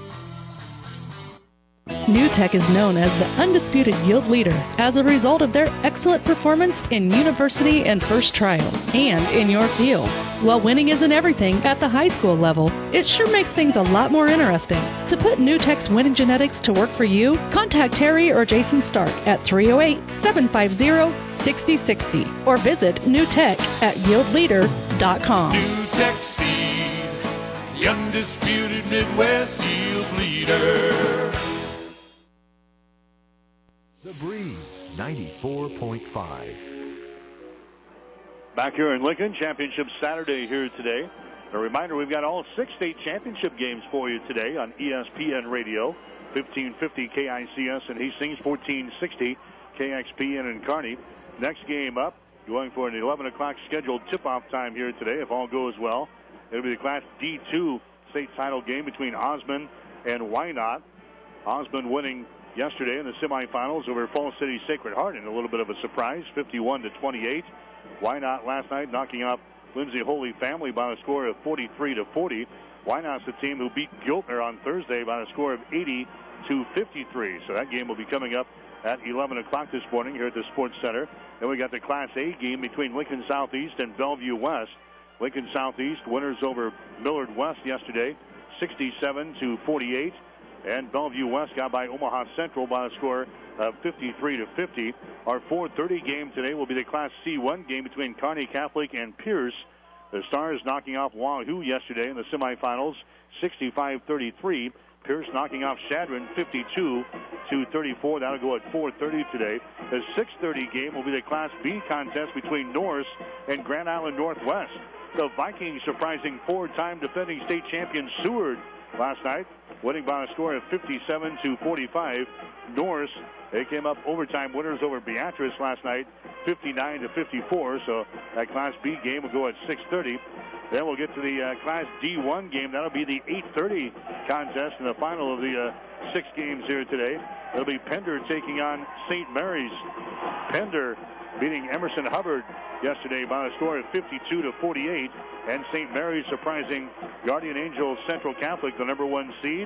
NewTek is known as the undisputed yield leader as a result of their excellent performance in university and first trials and in your fields. While winning isn't everything at the high school level, it sure makes things a lot more interesting. To put NewTek's winning genetics to work for you, contact Terry or Jason Stark at 308-750-6060 or visit NewTek at yieldleader.com. NewTek Seed, the undisputed Midwest yield leader. The Breeze 94.5. Back here in Lincoln, Championship Saturday here today. A reminder, we've got all 6 state championship games for you today on ESPN Radio. 1550 KICS in Hastings, 1460 KXPN in Kearney. Next game up, going for an 11 o'clock scheduled tip-off time here today, if all goes well. It'll be the Class D2 state title game between Osmond and Wynot. Osmond winning yesterday in the semifinals over Falls City Sacred Heart in a little bit of a surprise, 51-28. Wynot last night knocking off Lindsay Holy Family by a score of 43-40. Wynot's the team who beat Giltner on Thursday by a score of 80-53. So that game will be coming up at 11 o'clock this morning here at the Sports Center. Then we got the Class A game between Lincoln Southeast and Bellevue West. Lincoln Southeast winners over Millard West yesterday, 67-48. And Bellevue West got by Omaha Central by a score of 53-50. Our 4:30 game today will be the Class C1 game between Kearney Catholic and Pierce. The Stars knocking off Wahoo yesterday in the semifinals, 65-33. Pierce knocking off Shadron 52-34. That'll go at 4:30 today. The 6:30 game will be the Class B contest between Norris and Grand Island Northwest. The Vikings surprising 4-time defending state champion Seward last night, winning by a score of 57-45. Norris, they came up overtime winners over Beatrice last night, 59-54. So that Class B game will go at 6:30. Then we'll get to the Class D1 game. That'll be the 8:30 contest in the final of the 6 games here today. It'll be Pender taking on St. Mary's. Pender beating Emerson Hubbard yesterday by a score of 52-48. And St. Mary's surprising Guardian Angels Central Catholic, the number 1 seed,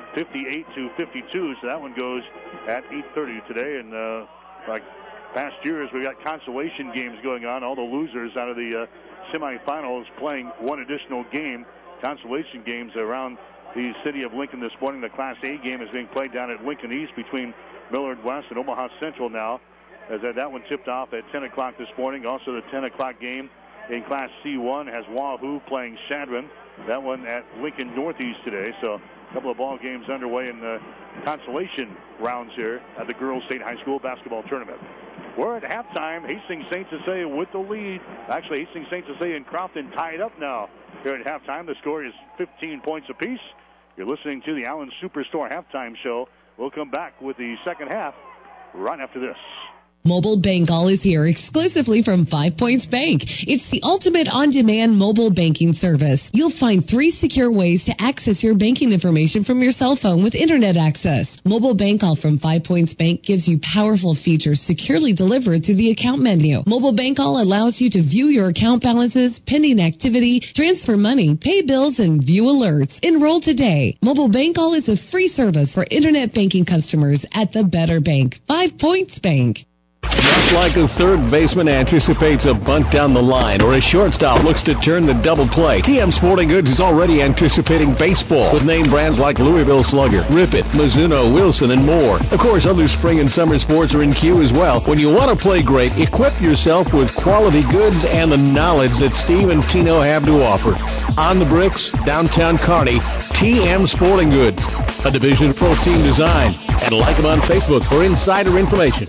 58-52. So that one goes at 8:30 today. And like past years, we've got consolation games going on. All the losers out of the semifinals playing one additional game. Consolation games around the city of Lincoln this morning. The Class A game is being played down at Lincoln East between Millard West and Omaha Central now, as that one tipped off at 10 o'clock this morning. Also the 10 o'clock game in Class C1 has Wahoo playing Shadron. That one at Lincoln Northeast today. So A couple of ball games underway in the consolation rounds here at the Girls State High School basketball tournament. We're at halftime. Hastings St. Cecilia with the lead. Actually, Hastings St. Cecilia and Crofton tied up now. Here at halftime, the score is 15 points apiece. You're listening to the Allen Superstore halftime show. We'll come back with the second half right after this. Mobile Bank All is here exclusively from 5 Points Bank. It's the ultimate on-demand mobile banking service. You'll find 3 secure ways to access your banking information from your cell phone with internet access. Mobile Bank All from 5 Points Bank gives you powerful features securely delivered through the account menu. Mobile Bank All allows you to view your account balances, pending activity, transfer money, pay bills, and view alerts. Enroll today. Mobile Bank All is a free service for internet banking customers at the Better Bank. 5 Points Bank. Just like a third baseman anticipates a bunt down the line or a shortstop looks to turn the double play, TM Sporting Goods is already anticipating baseball with name brands like Louisville Slugger, Rip It, Mizuno, Wilson, and more. Of course, other spring and summer sports are in queue as well. When you want to play great, equip yourself with quality goods and the knowledge that Steve and Tino have to offer. On the Bricks, downtown Kearney, TM Sporting Goods, a Division Pro team design. And like them on Facebook for insider information.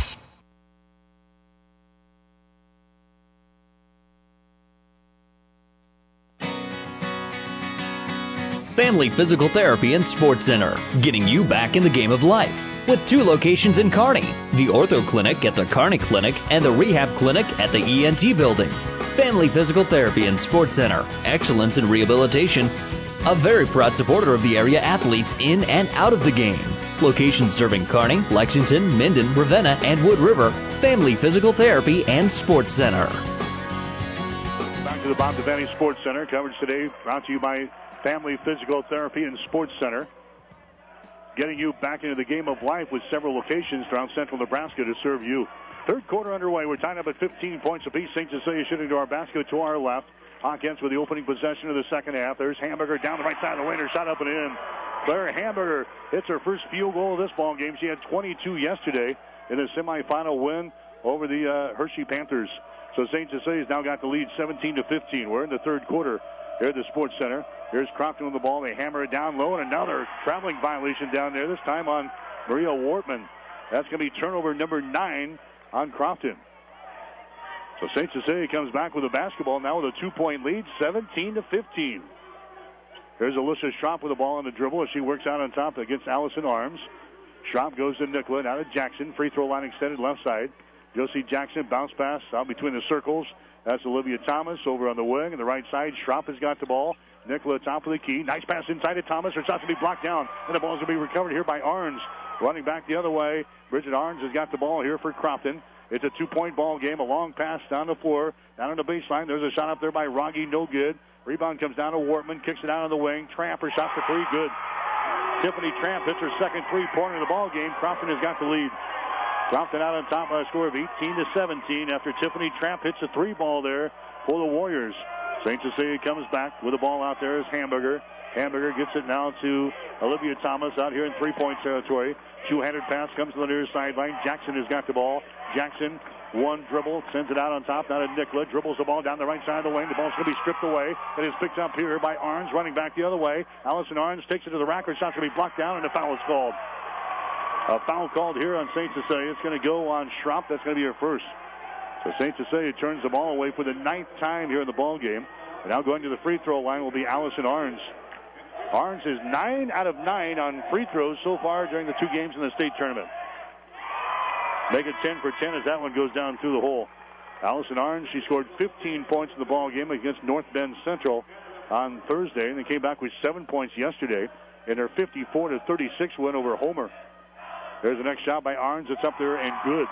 Family Physical Therapy and Sports Center, getting you back in the game of life. With 2 locations in Kearney, the Ortho Clinic at the Kearney Clinic and the Rehab Clinic at the ENT Building. Family Physical Therapy and Sports Center, excellence in rehabilitation, a very proud supporter of the area athletes in and out of the game. Locations serving Kearney, Lexington, Minden, Ravenna, and Wood River. Family Physical Therapy and Sports Center. Back to the Bob Devaney Sports Center. Coverage today brought to you by Family Physical Therapy and Sports Center. Getting you back into the game of life with several locations throughout central Nebraska to serve you. Third quarter underway. We're tied up at 15 points apiece. St. Cecilia shooting to our basket to our left. Hawkins with the opening possession of the second half. There's Hamburger down the right side of the lane. Her shot up and in. Claire Hamburger hits her first field goal of this ball game. She had 22 yesterday in a semifinal win over the Hershey Panthers. So St. Cecilia's now got the lead 17-15. We're in the third quarter here at the Sports Center. Here's Crofton with the ball. They hammer it down low, and another traveling violation down there, this time on Maria Wortman. That's going to be turnover number 9 on Crofton. So St. Cecilia comes back with a basketball now with a 2-point lead, 17-15. Here's Alyssa Schropp with the ball on the dribble as she works out on top against Allison Arms. Schropp goes to Nicola, now to Jackson. Free throw line extended left side. Josie Jackson, bounce pass out between the circles. That's Olivia Thomas over on the wing. On the right side, Schropp has got the ball. Nicola top of the key. Nice pass inside to Thomas. Her shot's going to be blocked down, and the ball's going to be recovered here by Arns. Running back the other way, Bridget Arns has got the ball here for Crofton. It's a 2-point ball game. A long pass down the floor, down on the baseline. There's a shot up there by Rogge, no good. Rebound comes down to Wortman, kicks it out on the wing. Tramp, her shot for 3, good. Tiffany Tramp hits her second 3-pointer in the ball game. Crofton has got the lead. Crofton out on top by a score of 18-17 after Tiffany Tramp hits a 3-ball there for the Warriors. St. Cecilia comes back with the ball out there as Hamburger. Hamburger gets it now to Olivia Thomas out here in 3-point territory. Two-handed pass comes to the near sideline. Jackson has got the ball. Jackson, one dribble, sends it out on top. Now to Nicola, dribbles the ball down the right side of the lane. The ball's going to be stripped away. It is picked up here by Arns, running back the other way. Allison Arns takes it to the rack. Her shot's going to be blocked down, and a foul is called. A foul called here on St. Cecilia. It's going to go on Schropp. That's going to be her first. So St. Cecilia turns the ball away for the 9th time here in the ball game. And now going to the free throw line will be Allison Arns. Arns is 9 out of 9 on free throws so far during the 2 games in the state tournament. Make it 10 for 10 as that one goes down through the hole. Allison Arns, she scored 15 points in the ball game against North Bend Central on Thursday, and they came back with 7 points yesterday in their 54-36 win over Homer. There's the next shot by Arns. It's up there and good.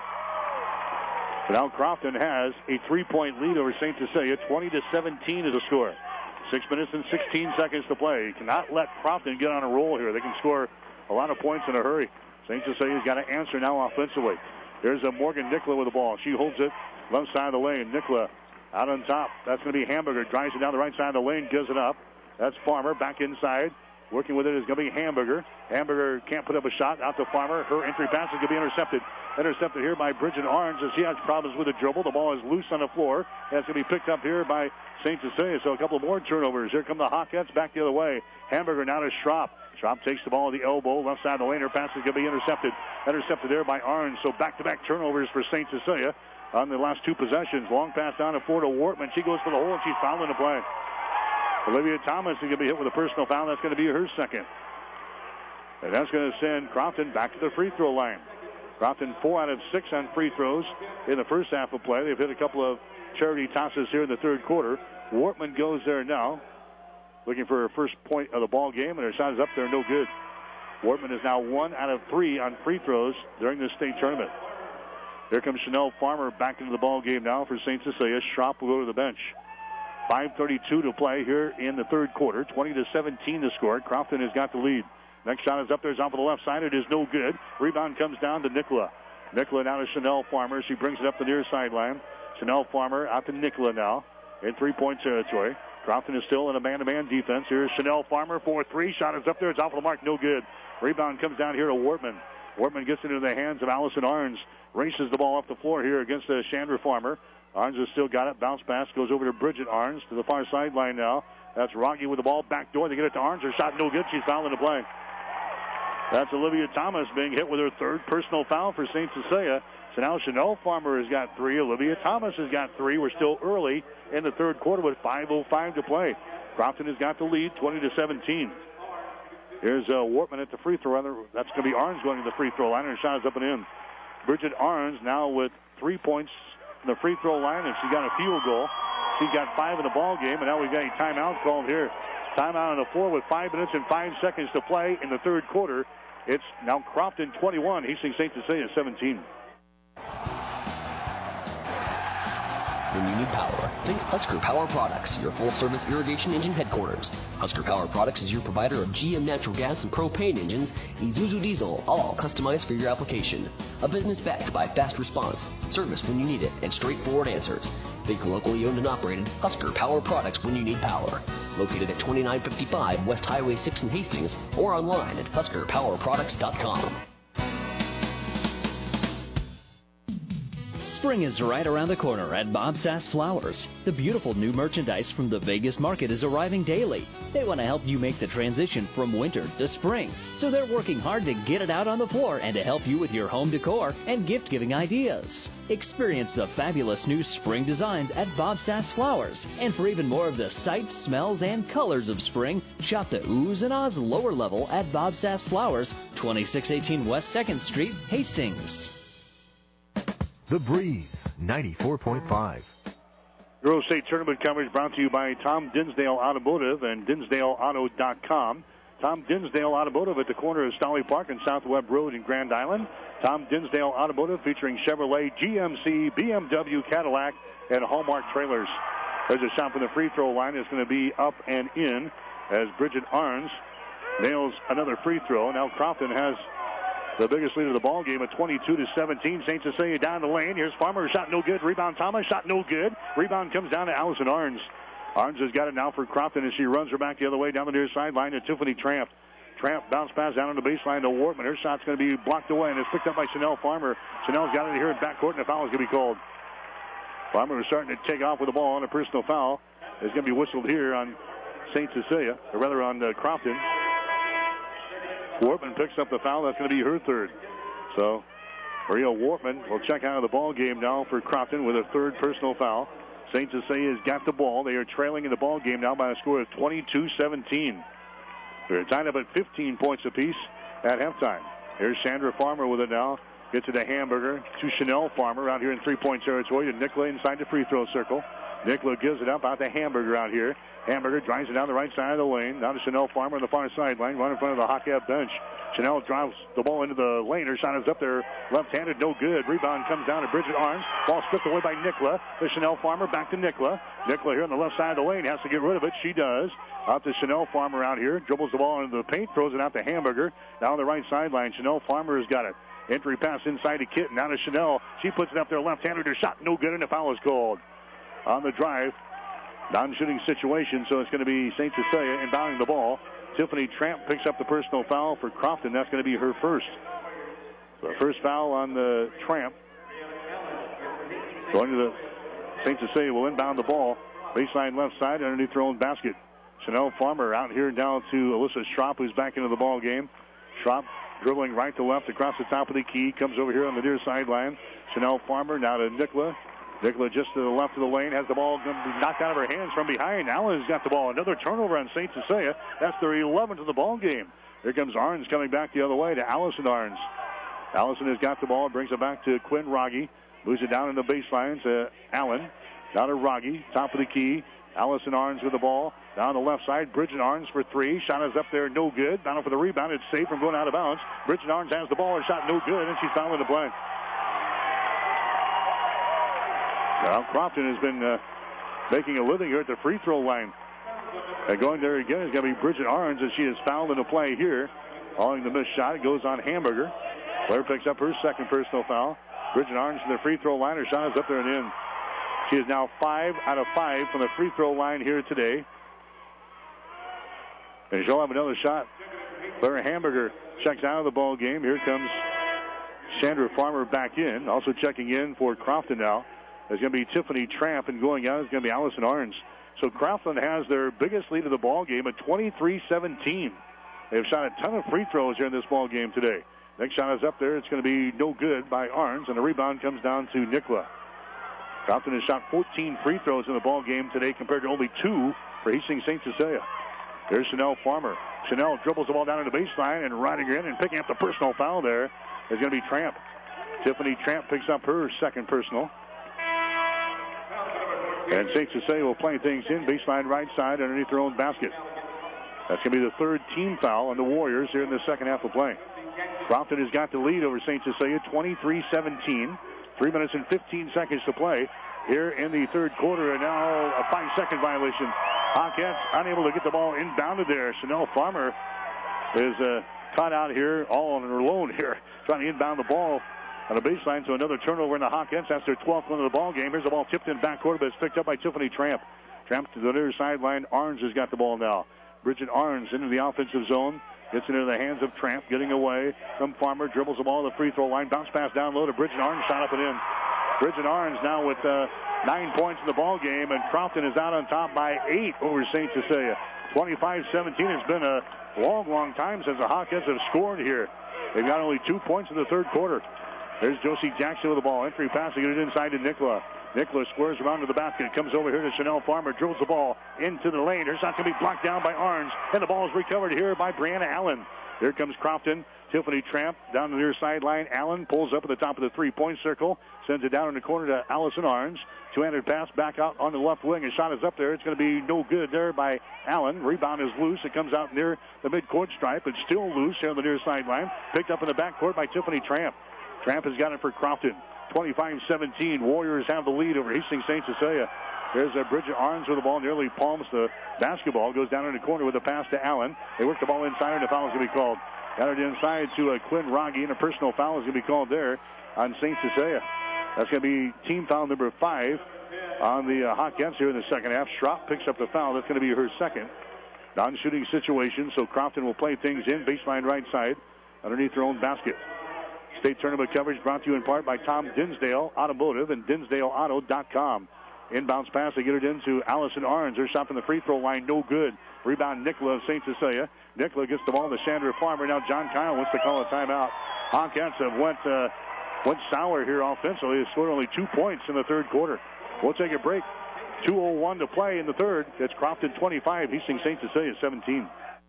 But now Crofton has a 3-point lead over St. Cecilia. 20-17 is the score. 6 minutes and 16 seconds to play. You cannot let Crofton get on a roll here. They can score a lot of points in a hurry. St. Cecilia's got to answer now offensively. There's a Morgan Nicola with the ball. She holds it left side of the lane. Nicola out on top. That's going to be Hamburger. Drives it down the right side of the lane. Gives it up. That's Farmer back inside. Working with it is going to be Hamburger. Hamburger can't put up a shot. Out to Farmer. Her entry pass is going to be intercepted. Intercepted here by Bridget Arns as she has problems with the dribble. The ball is loose on the floor. That's going to be picked up here by St. Cecilia. So a couple more turnovers. Here come the Hawkettes back the other way. Hamburger now to Schropp. Schropp takes the ball at the elbow. Left side of the lane. Her pass is going to be intercepted. Intercepted there by Arns. So back-to-back turnovers for St. Cecilia on the last two possessions. Long pass down to Florida Wortman. She goes for the hole and she's fouling the play. Olivia Thomas is going to be hit with a personal foul. That's going to be her second. And that's going to send Crofton back to the free throw line. Crofton 4 out of 6 on free throws in the first half of play. They've hit a couple of charity tosses here in the third quarter. Wortman goes there now, looking for her first point of the ball game, and her shot is up there, no good. Wortman is now 1 out of 3 on free throws during this state tournament. Here comes Chanel Farmer back into the ball game now for St. Cecilia. Schropp will go to the bench. 5:32 to play here in the third quarter. 20-17 to score. Crofton has got the lead. Next shot is up there. It's off to the left side. It is no good. Rebound comes down to Nicola. Nicola now to Chanel Farmer. She brings it up the near sideline. Chanel Farmer out to Nicola now in three-point territory. Crofton is still in a man-to-man defense. Here's Chanel Farmer for 3. Shot is up there. It's off the mark. No good. Rebound comes down here to Wortman. Wortman gets into the hands of Allison Arns. Races the ball off the floor here against Chandra Farmer. Arns has still got it. Bounce pass goes over to Bridget Arns to the far sideline now. That's Rocky with the ball back door. They get it to Arns. Her shot no good. She's fouling the play. That's Olivia Thomas being hit with her third personal foul for St. Cecilia. So now Chanel Farmer has got 3. Olivia Thomas has got 3. We're still early in the third quarter with 5:05 to play. Crofton has got the lead, 20-17. Here's Wortman at the free throw line. That's going to be Arns going to the free throw line. Her shot is up and in. Bridget Arns now with 3 points from the free throw line, and she got a field goal. She's got 5 in the ball game, and now we've got a timeout called here. Timeout on the floor with 5 minutes and 5 seconds to play in the third quarter. It's now Crofton 21, Hastings St. Cecilia 17. When you need power, think Husker Power Products, your full-service irrigation engine headquarters. Husker Power Products is your provider of GM natural gas and propane engines, Isuzu diesel, all customized for your application. A business backed by fast response, service when you need it, and straightforward answers. Think locally owned and operated Husker Power Products when you need power. Located at 2955 West Highway 6 in Hastings, or online at HuskerPowerProducts.com. Spring is right around the corner at Bob Sass Flowers. The beautiful new merchandise from the Vegas market is arriving daily. They want to help you make the transition from winter to spring. So they're working hard to get it out on the floor and to help you with your home decor and gift-giving ideas. Experience the fabulous new spring designs at Bob Sass Flowers. And for even more of the sights, smells, and colors of spring, shop the Oohs and Ahs lower level at Bob Sass Flowers, 2618 West 2nd Street, Hastings. The Breeze, 94.5. Euro State Tournament coverage brought to you by Tom Dinsdale Automotive and DinsdaleAuto.com. Tom Dinsdale Automotive at the corner of Stolly Park and South Webb Road in Grand Island. Tom Dinsdale Automotive featuring Chevrolet, GMC, BMW, Cadillac, and Hallmark trailers. There's a shot from the free throw line. It's going to be up and in as Bridget Arns nails another free throw. Now Crofton has the biggest lead of the ball game at 22-17. St. Cecilia down the lane. Here's Farmer. Shot no good. Rebound Thomas. Shot no good. Rebound comes down to Allison Arns. Arns has got it now for Crofton as she runs her back the other way down the near sideline to Tiffany Tramp. Tramp bounce pass down on the baseline to Wortman. Her shot's going to be blocked away and it's picked up by Chanel Farmer. Chanel's got it here in backcourt and a foul is going to be called. Farmer is starting to take off with the ball on a personal foul. It's going to be whistled here on St. Cecilia, or rather on Crofton. Wortman picks up the foul. That's going to be her third. So Maria Wortman will check out of the ball game now for Crofton with a third personal foul. St. Cecilia has got the ball. They are trailing in the ball game now by a score of 22-17. They're tied up at 15 points apiece at halftime. Here's Chandra Farmer with it now. Gets it to Hamburger, to Chanel Farmer out here in three-point territory, to Nicola inside the free throw circle. Nicola gives it up out to Hamburger out here. Hamburger drives it down the right side of the lane. Down to Chanel Farmer on the far sideline, right in front of the Hawkeye bench. Chanel drives the ball into the lane. Her shot is up there, left-handed, no good. Rebound comes down to Bridget Arns. Ball stripped away by Nicola. To Chanel Farmer, back to Nicola. Nicola here on the left side of the lane has to get rid of it. She does. Out to Chanel Farmer out here. Dribbles the ball into the paint, throws it out to Hamburger. Down the right sideline, Chanel Farmer has got it. Entry pass inside to Kitten. Now to Chanel. She puts it up there left-handed. Her shot no good, and a foul is called. On the drive, non-shooting situation, so it's going to be St. Cecilia inbounding the ball. Tiffany Tramp picks up the personal foul for Crofton. That's going to be her first. The first foul on the Tramp. Going to the St. Cecilia will inbound the ball. Baseline left side underneath their own basket. Chanel Farmer out here down to Alyssa Schropp, who's back into the ball game. Schropp dribbling right to left across the top of the key. Comes over here on the near sideline. Chanel Farmer now to Nicola. Nicola just to the left of the lane. Has the ball knocked out of her hands from behind. Allen's got the ball. Another turnover on St. Cecilia. That's their 11th of the ball game. Here comes Arns coming back the other way to Allison Arns. Allison has got the ball. Brings it back to Quinn Rogge. Moves it down in the baseline to Allen. Down to Rogge. Top of the key. Allison Arns with the ball. Down the left side. Bridget Arns for three. Shot is up there. No good. Battle for the rebound. It's safe from going out of bounds. Bridget Arns has the ball. Her shot no good. And she's fouling the play. Well, Crofton has been making a living here at the free throw line. And going there again is going to be Bridget Arns as she is fouled in the play here. Following the missed shot, it goes on Hamburger. Blair picks up her second personal foul. Bridget Arns from the free throw line. Her shot is up there and in. She is now 5 out of 5 from the free throw line here today. And she'll have another shot. Blair Hamburger checks out of the ball game. Here comes Chandra Farmer back in. Also checking in for Crofton now. There's going to be Tiffany Tramp, and going out is going to be Allison Arns. So Crofton has their biggest lead of the ball game at 23-17. They've shot a ton of free throws here in this ball game today. Next shot is up there. It's going to be no good by Arns, and the rebound comes down to Nicola. Crofton has shot 14 free throws in the ball game today compared to only 2 for Hastings St. Cecilia. There's Chanel Farmer. Chanel dribbles the ball down to the baseline and riding in and picking up the personal foul there is going to be Tramp. Tiffany Tramp picks up her second personal. And St. Cecilia will play things in baseline right side underneath their own basket. That's going to be the third team foul on the Warriors here in the second half of play. Crofton has got the lead over St. Cecilia, 23-17. 3 minutes and 15 seconds to play here in the third quarter. And now a 5-second violation. Hawkettes unable to get the ball inbounded there. Chanel Farmer is caught out here all on her own here, trying to inbound the ball on the baseline. So another turnover in the Hawkettes. That's their 12th one of the ball game. Here's the ball tipped in backcourt, but it's picked up by Tiffany Tramp. Tramp to the near sideline. Arns has got the ball now. Bridget Arns into the offensive zone. Gets into the hands of Tramp, getting away from Farmer. Dribbles the ball to the free throw line. Bounce pass down low to Bridget Arns. Shot up and in. Bridget Arns now with 9 points in the ball game, and Crofton is out on top by 8 over St. Cecilia. 25-17. It's been a long time since the Hawkettes have scored here. They've got only 2 points in the third quarter. There's Josie Jackson with the ball. Entry pass to get it inside to Nicola. Nicola squares around to the basket. Comes over here to Chanel Farmer. Dribbles the ball into the lane. Her shot's going to be blocked down by Arns. And the ball is recovered here by Brianna Allen. Here comes Crofton. Tiffany Tramp down the near sideline. Allen pulls up at the top of the three-point circle. Sends it down in the corner to Allison Arns. Two-handed pass back out on the left wing. A shot is up there. It's going to be no good there by Allen. Rebound is loose. It comes out near the midcourt stripe. It's still loose here on the near sideline. Picked up in the backcourt by Tiffany Tramp. Tramp has got it for Crofton. 25-17. Warriors have the lead over Hastings St. Cecilia. There's Bridget Arns with the ball. Nearly palms the basketball. Goes down in the corner with a pass to Allen. They work the ball inside, and a foul is going to be called. Got it inside to Quinn Rogge, and a personal foul is going to be called there on St. Cecilia. That's going to be team foul number 5 on the Hawkettes here in the second half. Schropp picks up the foul. That's going to be her second. Non-shooting situation, so Crofton will play things in baseline right side underneath their own basket. State tournament coverage brought to you in part by Tom Dinsdale Automotive and DinsdaleAuto.com. Inbounds pass, they get it into Allison Arns. Her shot from the free throw line, no good. Rebound, Nicola of St. Cecilia. Nicola gets the ball to Chandra Farmer. Now John Kyle wants to call a timeout. Hawkettes have went sour here offensively. They scored only 2 points in the third quarter. We'll take a break. 2:01 to play in the third. It's Crofton 25, Hastings St. Cecilia 17.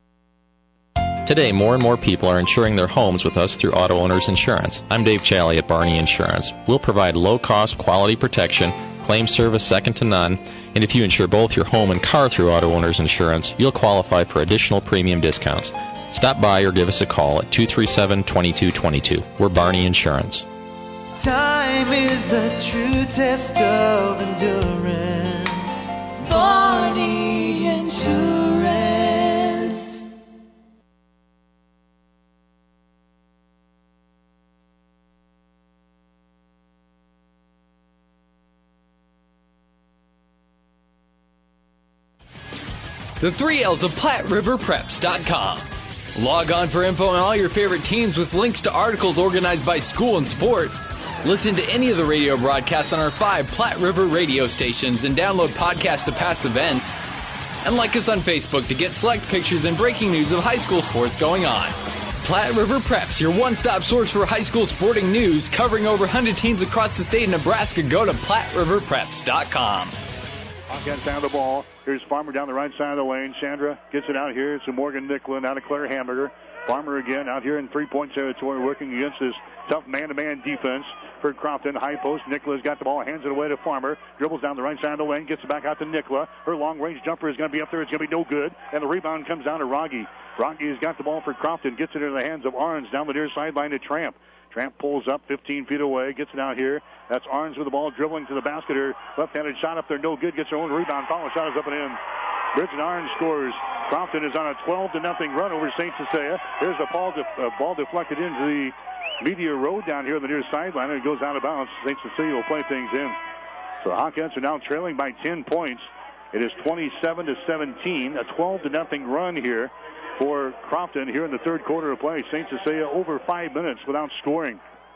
Today, more and more people are insuring their homes with us through Auto Owners Insurance. I'm Dave Challey at Barney Insurance. We'll provide low-cost, quality protection, claim service second to none, and if you insure both your home and car through Auto Owners Insurance, you'll qualify for additional premium discounts. Stop by or give us a call at 237-2222. We're Barney Insurance. Time is the true test of endurance. Barney Insurance. The 3 L's of PlatteRiverPreps.com. Log on for info on all your favorite teams with links to articles organized by school and sport. Listen to any of the radio broadcasts on our 5 Platte River radio stations and download podcasts to past events. And like us on Facebook to get select pictures and breaking news of high school sports going on. Platte River Preps, your one-stop source for high school sporting news, covering over 100 teams across the state of Nebraska. Go to PlatteRiverPreps.com. Hawkins down the ball. Here's Farmer down the right side of the lane. Chandra gets it out here to Morgan Nicola, now to Claire Hamburger. Farmer again out here in three-point territory, working against this tough man-to-man defense for Crofton. High post. Nicola's got the ball, hands it away to Farmer. Dribbles down the right side of the lane, gets it back out to Nicola. Her long-range jumper is going to be up there. It's going to be no good. And the rebound comes down to Rogge. Rogge has got the ball for Crofton, gets it into the hands of Arns down the near sideline to Tramp. Tramp pulls up 15 feet away, gets it out here. That's Arns with the ball, dribbling to the basket. Her left-handed shot up there, no good. Gets her own rebound. Follow shot is up and in. Bridget Arns scores. Crofton is on a 12-0 run over St. Cecilia. There's a ball deflected into the media road down here on the near sideline, and it goes out of bounds. St. Cecilia will play things in. So Hawkins are now trailing by 10 points. It is 27-17, a 12-0 run here for Crofton here in the third quarter of play. St. Cecilia over 5 minutes without scoring.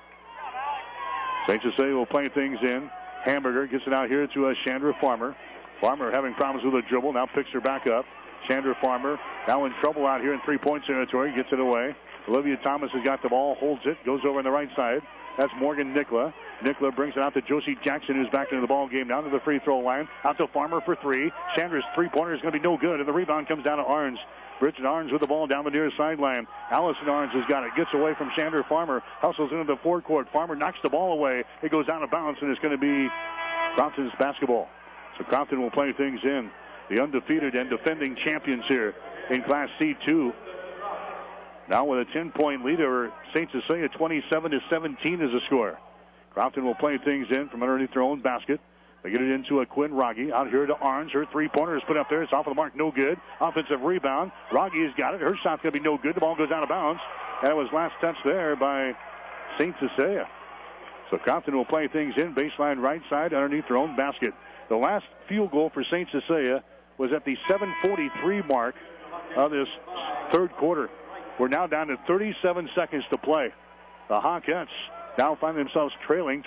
St. Cecilia will play things in. Hamburger gets it out here to Chandra Farmer. Farmer having problems with a dribble, now picks her back up. Chandra Farmer now in trouble out here in three-point territory, gets it away. Olivia Thomas has got the ball, holds it, goes over on the right side. That's Morgan Nicola. Nicola brings it out to Josie Jackson, who's back into the ball game, down to the free throw line. Out to Farmer for three. Chandra's three-pointer is going to be no good, and the rebound comes down to Arns. Bridget Arns with the ball down the near sideline. Allison Arns has got it. Gets away from Chandra Farmer. Hustles into the forecourt. Farmer knocks the ball away. It goes out of bounds, and it's going to be Crofton's basketball. So Crofton will play things in. The undefeated and defending champions here in Class C2. Now with a 10-point lead over St. Cecilia, 27-17 is the score. Crofton will play things in from underneath their own basket. They get it into a Quinn Rogge. Out here to Arns. Her three-pointer is put up there. It's off of the mark. No good. Offensive rebound. Rogge has got it. Her shot's going to be no good. The ball goes out of bounds. That was last touch there by St. Cecilia. So Crofton will play things in. Baseline right side underneath their own basket. The last field goal for St. Cecilia was at the 7:43 mark of this third quarter. We're now down to 37 seconds to play. The Hawkettes now find themselves trailing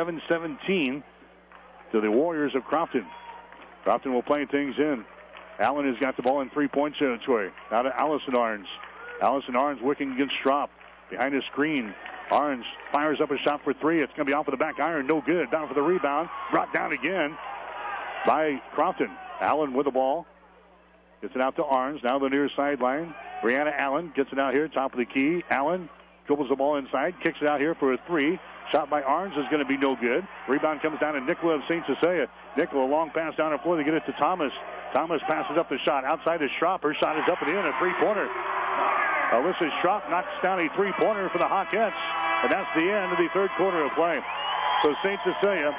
27-17 to the Warriors of Crofton. Crofton will play things in. Allen has got the ball in three-point territory. Now to Allison Arns. Allison Arns working against Straub. Behind the screen. Arns fires up a shot for three. It's going to be off of the back iron. No good. Down for the rebound. Brought down again by Crofton. Allen with the ball. Gets it out to Arns. Now the near sideline. Brianna Allen gets it out here. Top of the key. Allen dribbles the ball inside. Kicks it out here for a three. Shot by Arns is going to be no good. Rebound comes down to Nicola of St. Cecilia. Nicola, long pass down the floor to get it to Thomas. Thomas passes up the shot. Outside to Schropp. Her shot is up and in. A three-pointer. Alyssa Schropp knocks down a three-pointer for the Hawkettes. And that's the end of the third quarter of play. So St. Cecilia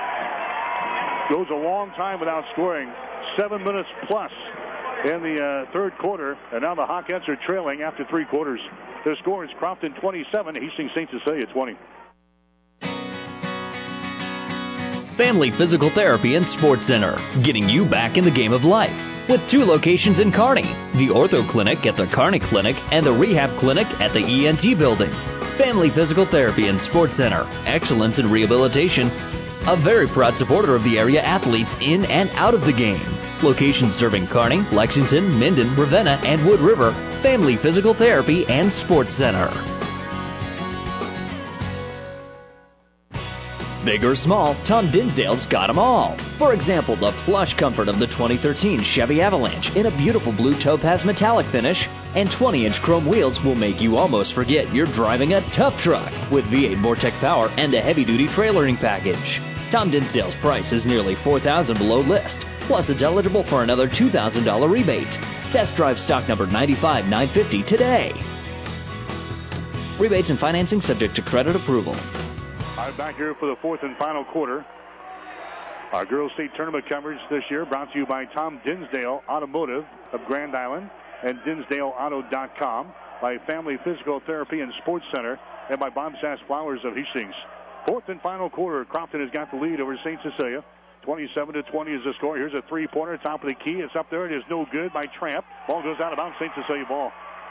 goes a long time without scoring. 7 minutes plus in the third quarter. And now the Hawkettes are trailing after three quarters. Their score is Crofton 27, Hastings St. Cecilia 20. Family Physical Therapy and Sports Center, getting you back in the game of life. With 2 locations in Kearney, the Ortho Clinic at the Kearney Clinic and the Rehab Clinic at the ENT Building. Family Physical Therapy and Sports Center, excellence in rehabilitation. A very proud supporter of the area athletes in and out of the game. Locations serving Kearney, Lexington, Minden, Ravenna, and Wood River. Family Physical Therapy and Sports Center. Big or small, Tom Dinsdale's got them all. For example, the plush comfort of the 2013 Chevy Avalanche in a beautiful blue topaz metallic finish, and 20-inch chrome wheels will make you almost forget you're driving a tough truck with V8 Vortec power and a heavy-duty trailering package. Tom Dinsdale's price is nearly $4,000 below list, plus it's eligible for another $2,000 rebate. Test drive stock number 95950 today. Rebates and financing subject to credit approval. All right, back here for the fourth and final quarter. Our girls' state tournament coverage this year brought to you by Tom Dinsdale Automotive of Grand Island and DinsdaleAuto.com, by Family Physical Therapy and Sports Center, and by Bob Sass Flowers of Hastings. Fourth and final quarter, Crofton has got the lead over St. Cecilia. 27-20 is the score. Here's a three-pointer, top of the key. It's up there. It is no good by Tramp. Ball goes out of bounds. St. Cecilia ball.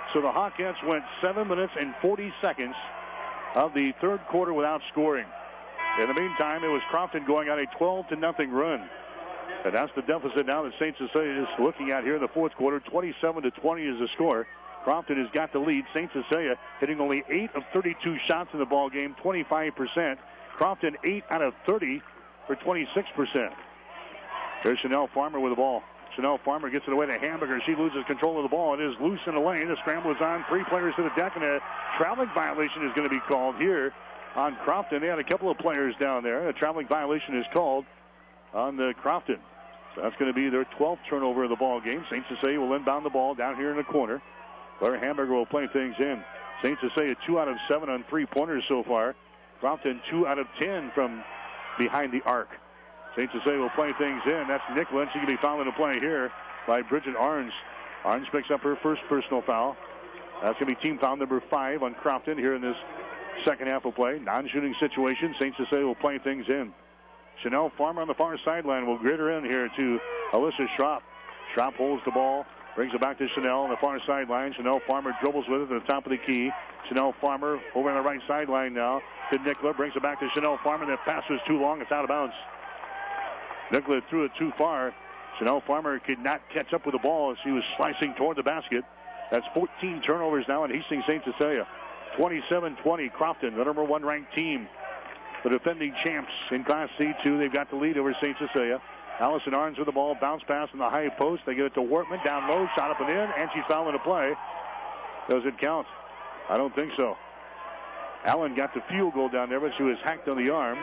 So the Hawkettes went 7 minutes and 40 seconds of the third quarter without scoring. In the meantime, it was Crofton going on a 12-0 run. And that's the deficit now that St. Cecilia is looking at here in the fourth quarter. 27-20 is the score. Crofton has got the lead. St. Cecilia hitting only 8 of 32 shots in the ball game, 25%. Crofton 8 out of 30 for 26%. There's Chanel Farmer with the ball. Chanel Farmer gets it away to Hamburger. She loses control of the ball. It is loose in the lane. The scramble is on. 3 players to the deck, and a traveling violation is going to be called here on Crofton. They had a couple of players down there. A traveling violation is called on the Crofton. So that's going to be their 12th turnover of the ball game. St. Cecilia will inbound the ball down here in the corner. Claire Hamburger will play things in. St. Cecilia 2 out of 7 on 3-pointers so far. Crofton 2 out of 10 from behind the arc. St. Cecilia will play things in. That's Nicholas. She can be fouled in the play here by Bridget Arns. Arns picks up her first personal foul. That's going to be team foul number 5 on Crofton here in this second half of play. Non-shooting situation. St. Cecilia will play things in. Chanel Farmer on the far sideline will grid her in here to Alyssa Schrapp. Schrapp holds the ball, brings it back to Chanel on the far sideline. Chanel Farmer dribbles with it at the top of the key. Chanel Farmer over on the right sideline now to Nicola. Brings it back to Chanel Farmer. That pass was too long. It's out of bounds. Nicola threw it too far. Chanel Farmer could not catch up with the ball as she was slicing toward the basket. That's 14 turnovers now in Hastings St. Cecilia. 27-20, Crofton, the number 1 ranked team. The defending champs in Class C2. They've got the lead over St. Cecilia. Allison Arns with the ball. Bounce pass in the high post. They give it to Wortman. Down low. Shot up and in. And she's fouling the play. Does it count? I don't think so. Allen got the field goal down there, but she was hacked on the arm.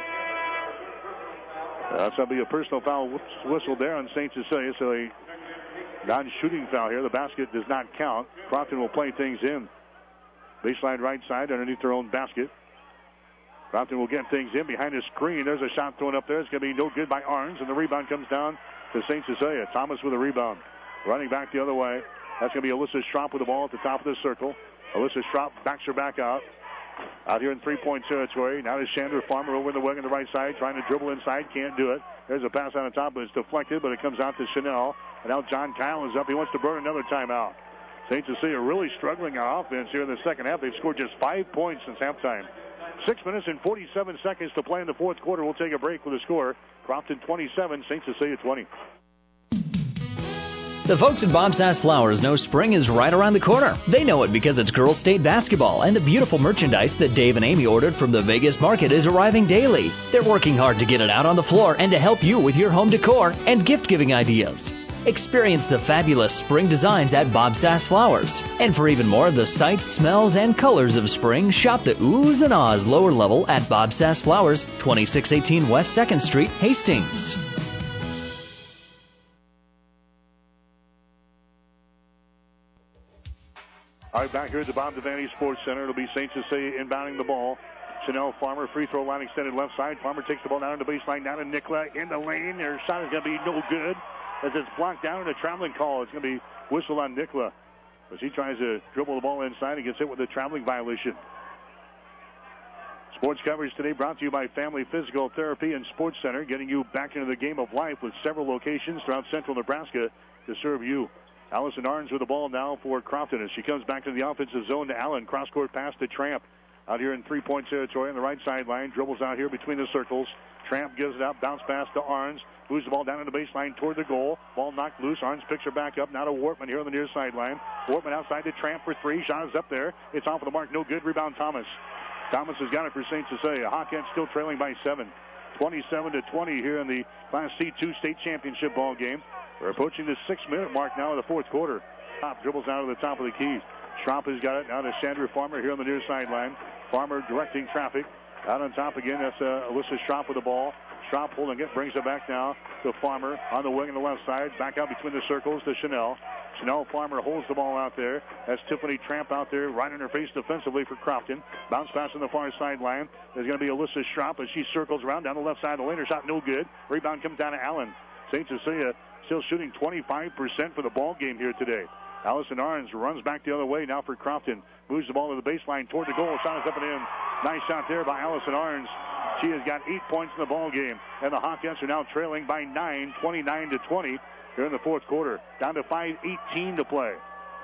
That's going to be a personal foul whistle there on St. Cecilia. So a non-shooting foul here. The basket does not count. Crofton will play things in. Baseline right side underneath their own basket. Crofton will get things in behind the screen. There's a shot thrown up there. It's going to be no good by Arns, and the rebound comes down to St. Cecilia. Thomas with a rebound. Running back the other way. That's going to be Alyssa Schrapp with the ball at the top of the circle. Alyssa Schrapp backs her back out. Out here in 3-point territory. Now to Chandra Farmer over the wing on the right side, trying to dribble inside. Can't do it. There's a pass on the top, but it's deflected, but it comes out to Chanel. And now John Kyle is up. He wants to burn another timeout. St. Cecilia really struggling on offense here in the second half. They've scored just 5 points since halftime. 6 minutes and 47 seconds to play in the fourth quarter. We'll take a break with a score. Crofton 27, St. Cecilia 20. The folks at Bob Sass Flowers know spring is right around the corner. They know it because it's Girls State basketball, and the beautiful merchandise that Dave and Amy ordered from the Vegas market is arriving daily. They're working hard to get it out on the floor and to help you with your home decor and gift-giving ideas. Experience the fabulous spring designs at Bob Sass Flowers. And for even more of the sights, smells, and colors of spring, shop the oohs and ahs lower level at Bob Sass Flowers, 2618 West 2nd Street, Hastings. All right, back here at the Bob Devaney Sports Center, it'll be St. Cecilia inbounding the ball. Chanel Farmer, free throw line extended left side. Farmer takes the ball down to the baseline, down to Nicola in the lane. Their shot is going to be no good as it's blocked down in a traveling call. It's going to be whistle on Nicola as he tries to dribble the ball inside and gets hit with a traveling violation. Sports coverage today brought to you by Family Physical Therapy and Sports Center, getting you back into the game of life with several locations throughout central Nebraska to serve you. Allison Arns with the ball now for Crofton as she comes back to the offensive zone to Allen. Cross-court pass to Tramp out here in 3-point territory on the right sideline. Dribbles out here between the circles. Tramp gives it out. Bounce pass to Arns. Moves the ball down in the baseline toward the goal. Ball knocked loose. Arns picks her back up. Now to Wortman here on the near sideline. Wortman outside to Tramp for 3. Shot is up there. It's off of the mark. No good. Rebound Thomas. Thomas has got it for St. Cecilia. Hawkins still trailing by 7. 27-20 here in the Class C2 state championship ball game. We're approaching the 6-minute mark now of the fourth quarter. Top dribbles out of the top of the key. Schrapp has got it. Now to Chandra Farmer here on the near sideline. Farmer directing traffic. Out on top again, that's Alyssa Schrapp with the ball. Schrapp holding it, brings it back now to Farmer on the wing on the left side. Back out between the circles to Chanel. Chanel Farmer holds the ball out there. That's Tiffany Tramp out there right in her face defensively for Crofton. Bounce pass on the far sideline. There's going to be Alyssa Schrapp as she circles around down the left side of the lane. Her shot no good. Rebound comes down to Allen. St. Cecilia still shooting 25% for the ball game here today. Allison Arns runs back the other way now for Crofton. Moves the ball to the baseline toward the goal. Shot is up and in. Nice shot there by Allison Arns. She has got 8 points in the ball game. And the Hawkins are now trailing by 9, 29-20 here in the fourth quarter. Down to 5:18 to play.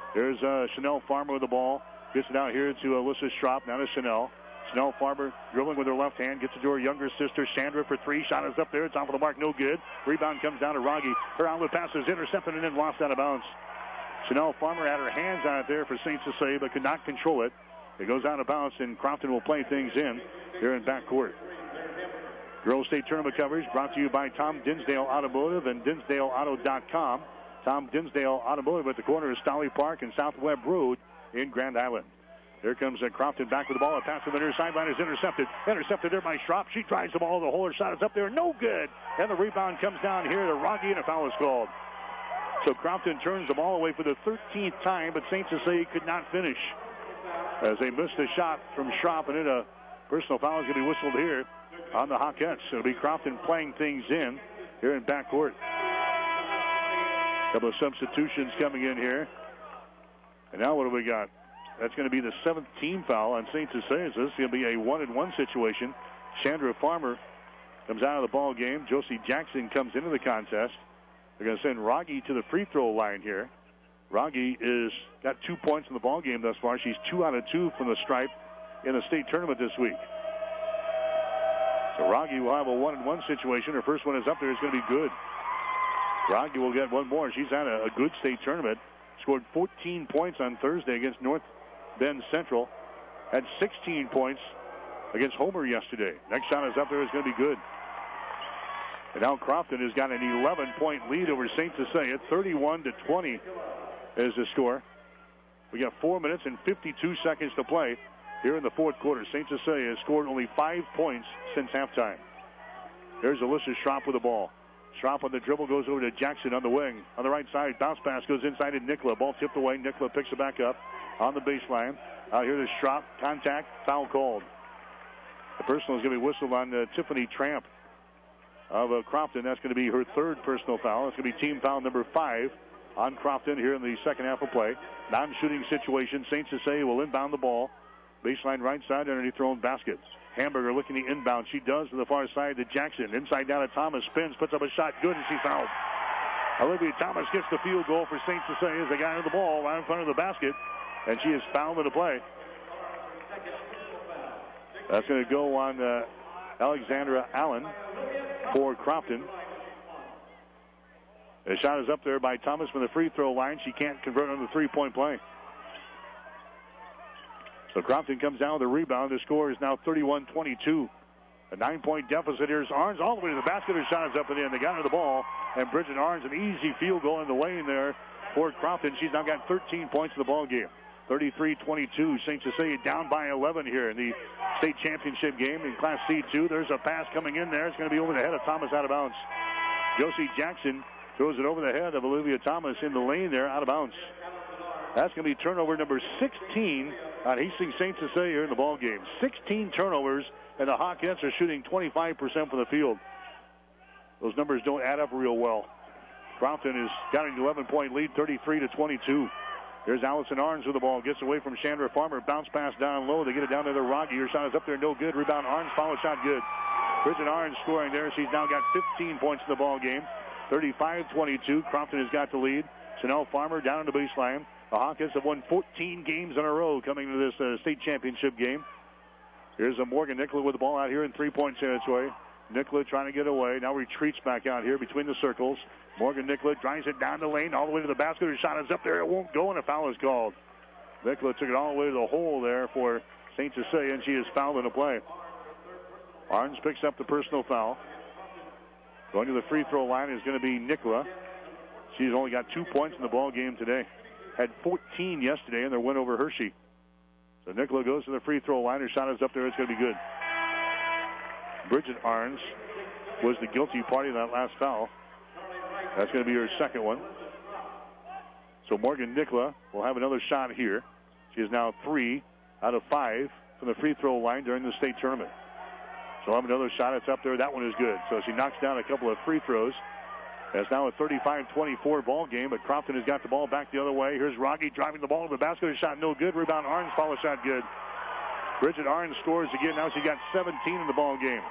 There's Chanel Farmer with the ball. Gets it out here to Alyssa Schropp. Now to Chanel. Chanel Farmer dribbling with her left hand. Gets it to her younger sister, Chandra, for three. Shot is up there. It's off of the mark. No good. Rebound comes down to Rogge. Her outlet pass is intercepted and then lost out of bounds. Chanel Farmer had her hands on it there for St. Cecilia, but could not control it. It goes out of bounds, and Crofton will play things in here in backcourt. Girls State Tournament coverage brought to you by Tom Dinsdale Automotive and DinsdaleAuto.com. Tom Dinsdale Automotive at the corner of Stolly Park and South Webb Road in Grand Island. Here comes Crofton back with the ball. A pass to the near sideline is intercepted. Intercepted there by Schropp. She drives the ball to the hole. Her shot is up there. No good. And the rebound comes down here to Rogge, and a foul is called. So Crofton turns the ball away for the 13th time, but St. Cecilia could not finish as they missed a shot from Schropp, and then a personal foul is going to be whistled here on the Hawkettes. It'll be Crofton playing things in here in backcourt. A couple of substitutions coming in here. And now what do we got? That's going to be the 7th team foul on St. Cecilia. This is going to be a 1-and-1 situation. Chandra Farmer comes out of the ball game. Josie Jackson comes into the contest. They're going to send Rogge to the free throw line here. Rogge is got 2 points in the ball game thus far. She's 2 out of 2 from the stripe in the state tournament this week. So Rogge will have a 1-and-1 situation. Her first one is up there. It's going to be good. Rogge will get one more. She's had a good state tournament. Scored 14 points on Thursday against North Bend Central. Had 16 points against Homer yesterday. Next shot is up there. It's going to be good. And now Crofton has got an 11-point lead over St. Cecilia. 31-20 is the score. We got 4 minutes and 52 seconds to play here in the fourth quarter. St. Cecilia has scored only 5 points since halftime. There's Alyssa Schropp with the ball. Schropp on the dribble goes over to Jackson on the wing. On the right side, bounce pass goes inside to Nicola. Ball tipped away. Nicola picks it back up on the baseline. Out here to Schropp. Contact. Foul called. The personal is going to be whistled on Tiffany Tramp of Crofton. That's going to be her third personal foul. It's going to be team foul number 5 on Crofton here in the second half of play. Non-shooting situation. St. Cecilia will inbound the ball. Baseline right side underneath their own basket. Hamburger looking to inbound. She does to the far side to Jackson. Inside down to Thomas. Spins, puts up a shot. Good, and she's fouled. Olivia Thomas gets the field goal for St. Cecilia as they got her the ball right in front of the basket, and she is fouled in the play. That's going to go on Alexandra Allen for Crofton. The shot is up there by Thomas from the free throw line. She can't convert on the three-point play. So Crofton comes down with a rebound. The score is now 31-22. A 9-point deficit. Here's Arns all the way to the basket. Her shot is up and in. They got her the ball. And Bridget Arns, an easy field goal in the lane there for Crofton. She's now got 13 points in the ball game. 33-22. St. Cecilia down by 11 here in the state championship game in Class C2. There's a pass coming in there. It's going to be over the head of Thomas out of bounds. Josie Jackson throws it over the head of Olivia Thomas in the lane there out of bounds. That's going to be turnover number 16 on Hastings St. Cecilia here in the ball game. 16 turnovers, and the Hawkettes are shooting 25% from the field. Those numbers don't add up real well. Crofton has got an 11-point lead, 33-22. There's Allison Arns with the ball. Gets away from Chandra Farmer. Bounce pass down low. They get it down to the Rogge. Her shot is up there. No good. Rebound Arns. Follow shot good. Bridget Arns scoring there. She's now got 15 points in the ball game. 35-22. Crofton has got the lead. Chanel Farmer down on the baseline. The Hawkins have won 14 games in a row coming to this state championship game. Here's a Morgan Nicola with the ball out here in three-point territory. Nicola trying to get away. Now retreats back out here between the circles. Morgan Nicola drives it down the lane all the way to the basket. Her shot is up there. It won't go, and a foul is called. Nicola took it all the way to the hole there for St. Cecilia, and she is fouled in the play. Arns picks up the personal foul. Going to the free throw line is going to be Nicola. She's only got 2 points in the ball game today. Had 14 yesterday in their win over Hershey. So Nicola goes to the free throw line. Her shot is up there. It's going to be good. Bridget Arns was the guilty party in that last foul. That's going to be her second one. So Morgan Nicola will have another shot here. She is now 3 out of 5 from the free throw line during the state tournament. She'll have another shot. It's up there. That one is good. So she knocks down a couple of free throws. It's now a 35-24 ball game, but Crofton has got the ball back the other way. Here's Rogge driving the ball to the basket. Her shot no good. Rebound Arns. Follow shot good. Bridget Arns scores again. Now she got 17 in the ball game.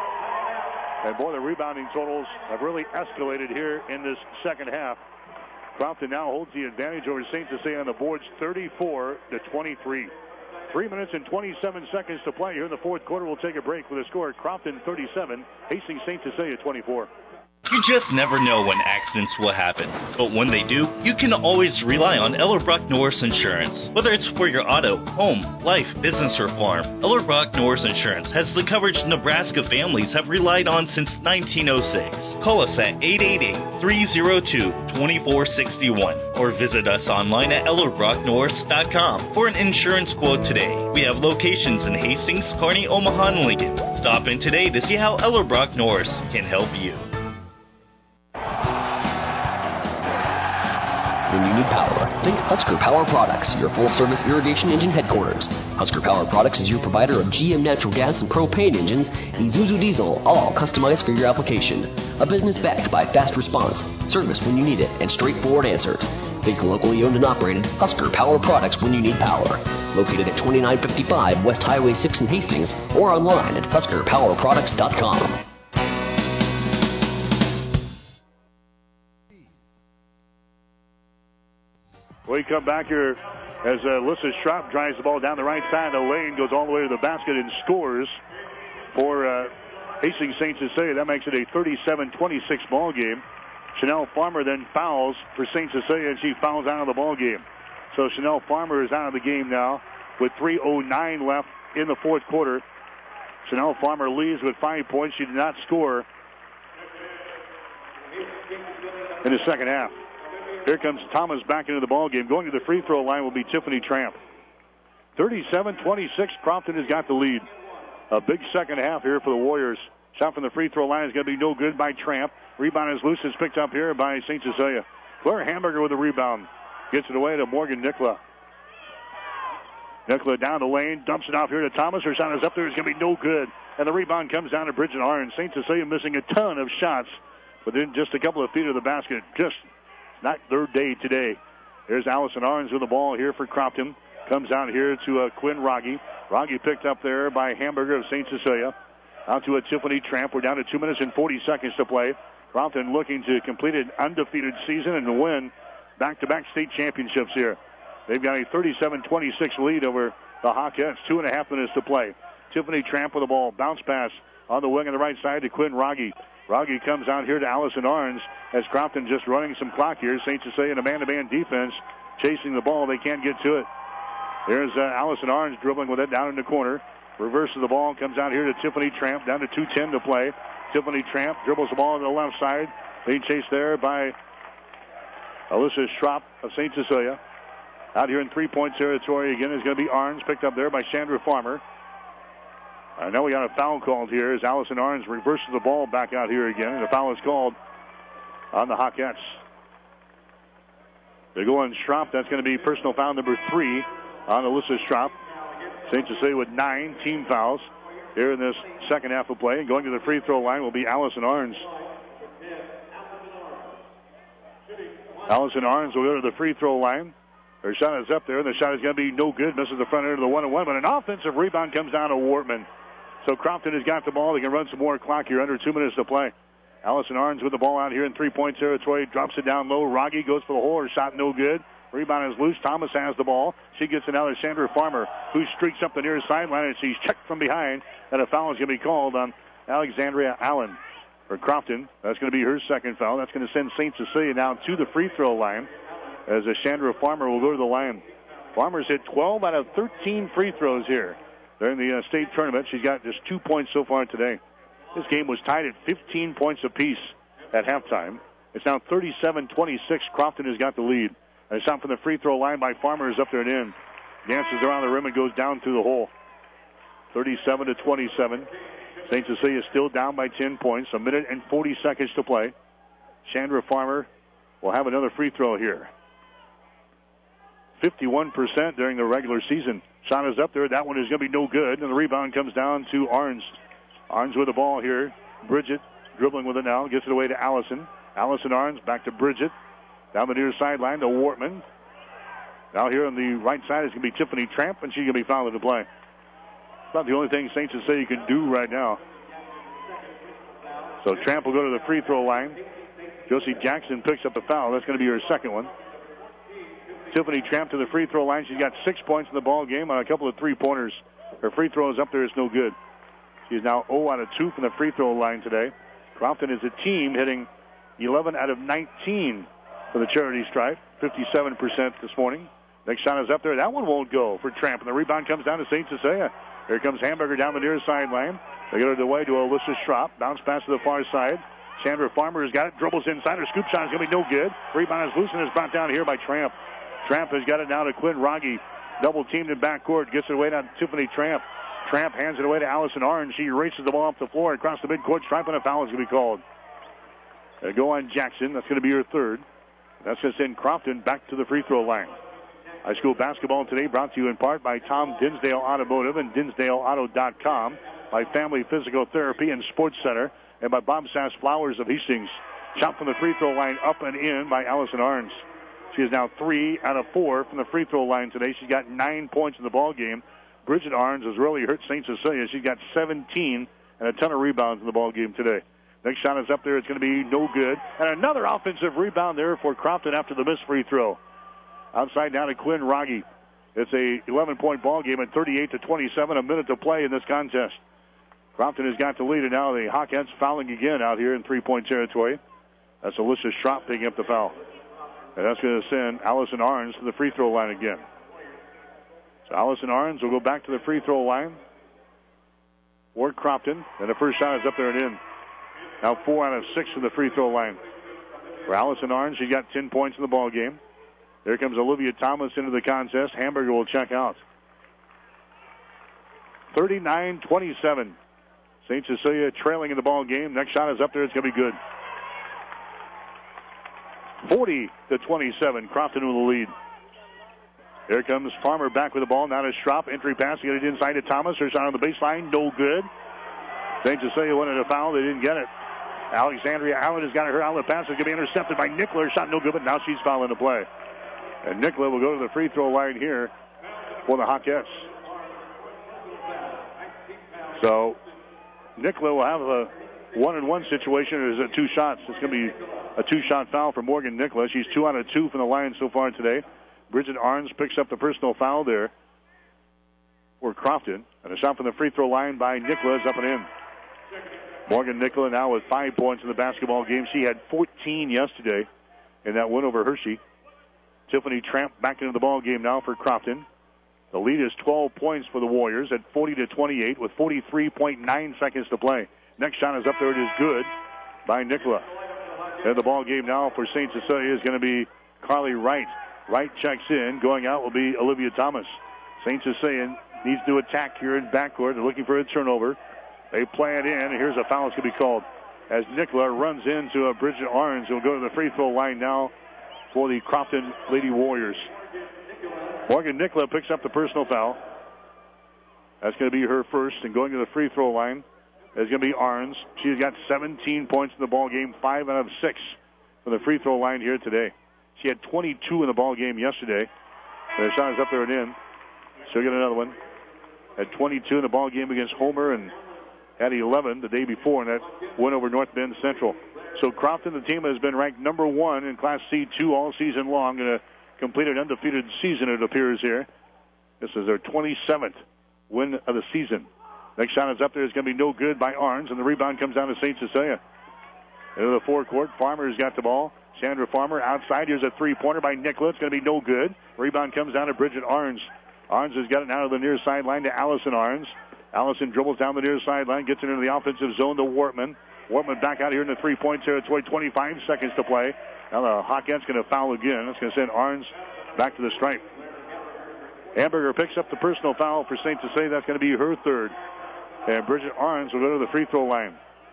And boy, the rebounding totals have really escalated here in this second half. Crofton now holds the advantage over St. Cecilia on the boards 34-23. 3 minutes and 27 seconds to play here in the fourth quarter. We'll take a break with a score. Crofton 37, Hastings St. Cecilia 24. You just never know when accidents will happen. But when they do, you can always rely on Ellerbrock Norris Insurance. Whether it's for your auto, home, life, business, or farm, Ellerbrock Norris Insurance has the coverage Nebraska families have relied on since 1906. Call us at 888-302-2461 or visit us online at ellerbrocknorris.com for an insurance quote today. We have locations in Hastings, Kearney, Omaha, and Lincoln. Stop in today to see how Ellerbrock Norris can help you. When you need power, think Husker Power Products, your full-service irrigation engine headquarters. Husker Power Products is your provider of GM natural gas and propane engines, Isuzu diesel, all customized for your application. A business backed by fast response, service when you need it, and straightforward answers. Think locally owned and operated Husker Power Products when you need power. Located at 2955 West Highway 6 in Hastings, or online at HuskerPowerProducts.com. We come back here as Alyssa Schrapp drives the ball down the right side of the lane, goes all the way to the basket and scores for Hastings St. Cecilia. That makes it a 37-26 ball game. Chanel Farmer then fouls for St. Cecilia, and she fouls out of the ball game. So Chanel Farmer is out of the game now with 3:09 left in the fourth quarter. Chanel Farmer leads with 5 points. She did not score in the second half. Here comes Thomas back into the ball game. Going to the free throw line will be Tiffany Tramp. 37-26, Crofton has got the lead. A big second half here for the Warriors. Shot from the free throw line is going to be no good by Tramp. Rebound is loose. It's picked up here by St. Cecilia. Claire Hamburger with a rebound. Gets it away to Morgan Nicola. Nicola down the lane, dumps it off here to Thomas. Her shot is up there. It's going to be no good. And the rebound comes down to Bridget Arns. St. Cecilia missing a ton of shots within just a couple of feet of the basket. Just not their day today. There's Allison Arns with the ball here for Crofton. Comes out here to Quinn Rogge. Rogge picked up there by Hamburger of St. Cecilia. Out to a Tiffany Tramp. We're down to 2 minutes and 40 seconds to play. Crofton looking to complete an undefeated season and to win back-to-back state championships here. They've got a 37-26 lead over the Hawkettes. 2.5 minutes to play. Tiffany Tramp with the ball. Bounce pass on the wing on the right side to Quinn Rogge. Rogge comes out here to Allison Arns as Crofton just running some clock here. St. Cecilia in a man-to-man defense chasing the ball. They can't get to it. There's Allison Arns dribbling with it down in the corner. Reverses the ball, comes out here to Tiffany Tramp, down to 2:10 to play. Tiffany Tramp dribbles the ball on the left side. Being chased there by Alyssa Schrapp of St. Cecilia. Out here in three-point territory again is going to be Arns, picked up there by Chandra Farmer. I know we got a foul called here as Allison Arns reverses the ball back out here again, and the foul is called on the Hawkettes. They go on Schrapp. That's going to be personal foul number 3 on Alyssa Schrapp. St. Cecilia with 9 team fouls here in this second half of play. And going to the free throw line will be Allison Arns. Allison Arns will go to the free throw line. Her shot is up there, and the shot is going to be no good. Misses the front end of the 1-and-1, but an offensive rebound comes down to Wortman. So Crofton has got the ball. They can run some more clock here. Under 2 minutes to play. Allison Arns with the ball out here in three-point territory. Drops it down low. Rogge goes for the hole. Her shot no good. Rebound is loose. Thomas has the ball. She gets it out to Chandra Farmer, who streaks up the near sideline, and she's checked from behind. And a foul is going to be called on Alexandria Allen for Crofton. That's going to be her second foul. That's going to send St. Cecilia now to the free throw line as Chandra Farmer will go to the line. Farmer's hit 12 out of 13 free throws here during the state tournament. She's got just 2 points so far today. This game was tied at 15 points apiece at halftime. It's now 37-26. Crofton has got the lead. A shot from the free throw line by Farmer is up there and in. Dances around the rim and goes down through the hole. 37-27. St. Cecilia still down by 10 points. 1 minute and 40 seconds to play. Chandra Farmer will have another free throw here. 51% during the regular season. Shot is up there. That one is going to be no good. And the rebound comes down to Arns. Arns with the ball here. Bridget dribbling with it now. Gets it away to Allison. Allison Arns back to Bridget. Down the near sideline to Wortman. Now here on the right side is going to be Tiffany Tramp, and she's going to be fouled into play. It's not the only thing St. Cecilia can do right now. So Tramp will go to the free throw line. Josie Jackson picks up the foul. That's going to be her second one. Tiffany Tramp to the free throw line. She's got 6 points in the ball game on a couple of three-pointers. Her free throw is up there. It's no good. She's now 0 out of 2 from the free throw line today. Crofton is a team hitting 11 out of 19 for the charity stripe, 57% this morning. Next shot is up there. That one won't go for Tramp, and the rebound comes down to St. Cecilia. Here comes Hamburger down the near sideline. They get it away to Alyssa Schropp. Bounce pass to the far side. Chandra Farmer has got it. Dribbles inside. Her scoop shot is going to be no good. Rebound is loose and is brought down here by Tramp. Tramp has got it now to Quinn Rogge. Double teamed in backcourt. Gets it away down to Tiffany Tramp. Tramp hands it away to Allison Orange. She races the ball off the floor across the midcourt stripe, and a foul is going to be called. They go on Jackson. That's going to be her third. That's going to send Crofton back to the free throw line. High school basketball today brought to you in part by Tom Dinsdale Automotive and DinsdaleAuto.com, by Family Physical Therapy and Sports Center, and by Bob Sass Flowers of Hastings. Shot from the free throw line up and in by Allison Arns. She is now 3 out of 4 from the free throw line today. She's got 9 points in the ball game. Bridget Arns has really hurt St. Cecilia. She's got 17 and a ton of rebounds in the ball game today. Next shot is up there. It's going to be no good. And another offensive rebound there for Crofton after the missed free throw. Outside down to Quinn Rogge. It's a 11-point ball game at 38-27, a minute to play in this contest. Crofton has got the lead, and now the Hawkettes fouling again out here in three-point territory. That's Alyssa Schropp picking up the foul. And that's going to send Allison Arns to the free throw line again. So Allison Arns will go back to the free throw line for Crofton. And the first shot is up there and in. Now 4 out of 6 from the free throw line. For Allison Arns, she's got 10 points in the ball game. There comes Olivia Thomas into the contest. Hamburger will check out. 39-27. St. Cecilia trailing in the ball game. Next shot is up there. It's going to be good. 40-27. Crofton with the lead. Here comes Farmer back with the ball. Now to Schropp. Entry pass. Get it inside to Thomas. Her shot on the baseline. No good. St. Cecilia wanted a foul. They didn't get it. Alexandria Allen has got her outlet pass. It's going to be intercepted by Nickler. Shot no good, but now she's fouling the play. And Nickler will go to the free throw line here for the Hawkettes. So Nickler will have a 1-and-1 situation. There's 2 shots. It's going to be a 2-shot foul for Morgan Nickler. She's 2 out of 2 from the line so far today. Bridget Arns picks up the personal foul there for Crofton. And a shot from the free throw line by Nickler is up and in. Morgan Nickler now with 5 points in the basketball game. She had 14 yesterday in that win over Hershey. Tiffany Tramp back into the ball game now for Crofton. The lead is 12 points for the Warriors at 40-28 with 43.9 seconds to play. Next shot is up there. It is good by Nicola. And the ball game now for St. Cecilia is going to be Carly Wright. Wright checks in. Going out will be Olivia Thomas. St. Cecilia needs to attack here in backcourt. They're looking for a turnover. They play it in, and here's a foul that's going to be called as Nicola runs into Bridget Arns, who will go to the free throw line now for the Crofton Lady Warriors. Morgan Nicola picks up the personal foul. That's going to be her first, and going to the free throw line is going to be Arns. She's got 17 points in the ball game, 5 out of 6 from the free throw line here today. She had 22 in the ball game yesterday. The shot is up there and in. She'll get another one. Had 22 in the ball game against Homer and had 11 the day before in that win over North Bend Central. So Crofton, the team, has been ranked number 1 in Class C2 all season long. Going to complete an undefeated season, it appears here. This is their 27th win of the season. Next shot is up there. It's going to be no good by Arns, and the rebound comes down to St. Cecilia. Into the forecourt, Farmer's got the ball. Chandra Farmer outside. Here's a three-pointer by Nicola. It's going to be no good. Rebound comes down to Bridget Arns. Arns has got it now to the near sideline to Allison Arns. Allison dribbles down the near sideline, gets it into the offensive zone to Wortman. Wortman back out here in the three-point territory, 25 seconds to play. Now the Hawkettes going to foul again. That's going to send Arns back to the stripe. Hamburger picks up the personal foul for St. Cecilia. That's going to be her third. And Bridget Arns will go to the free throw line.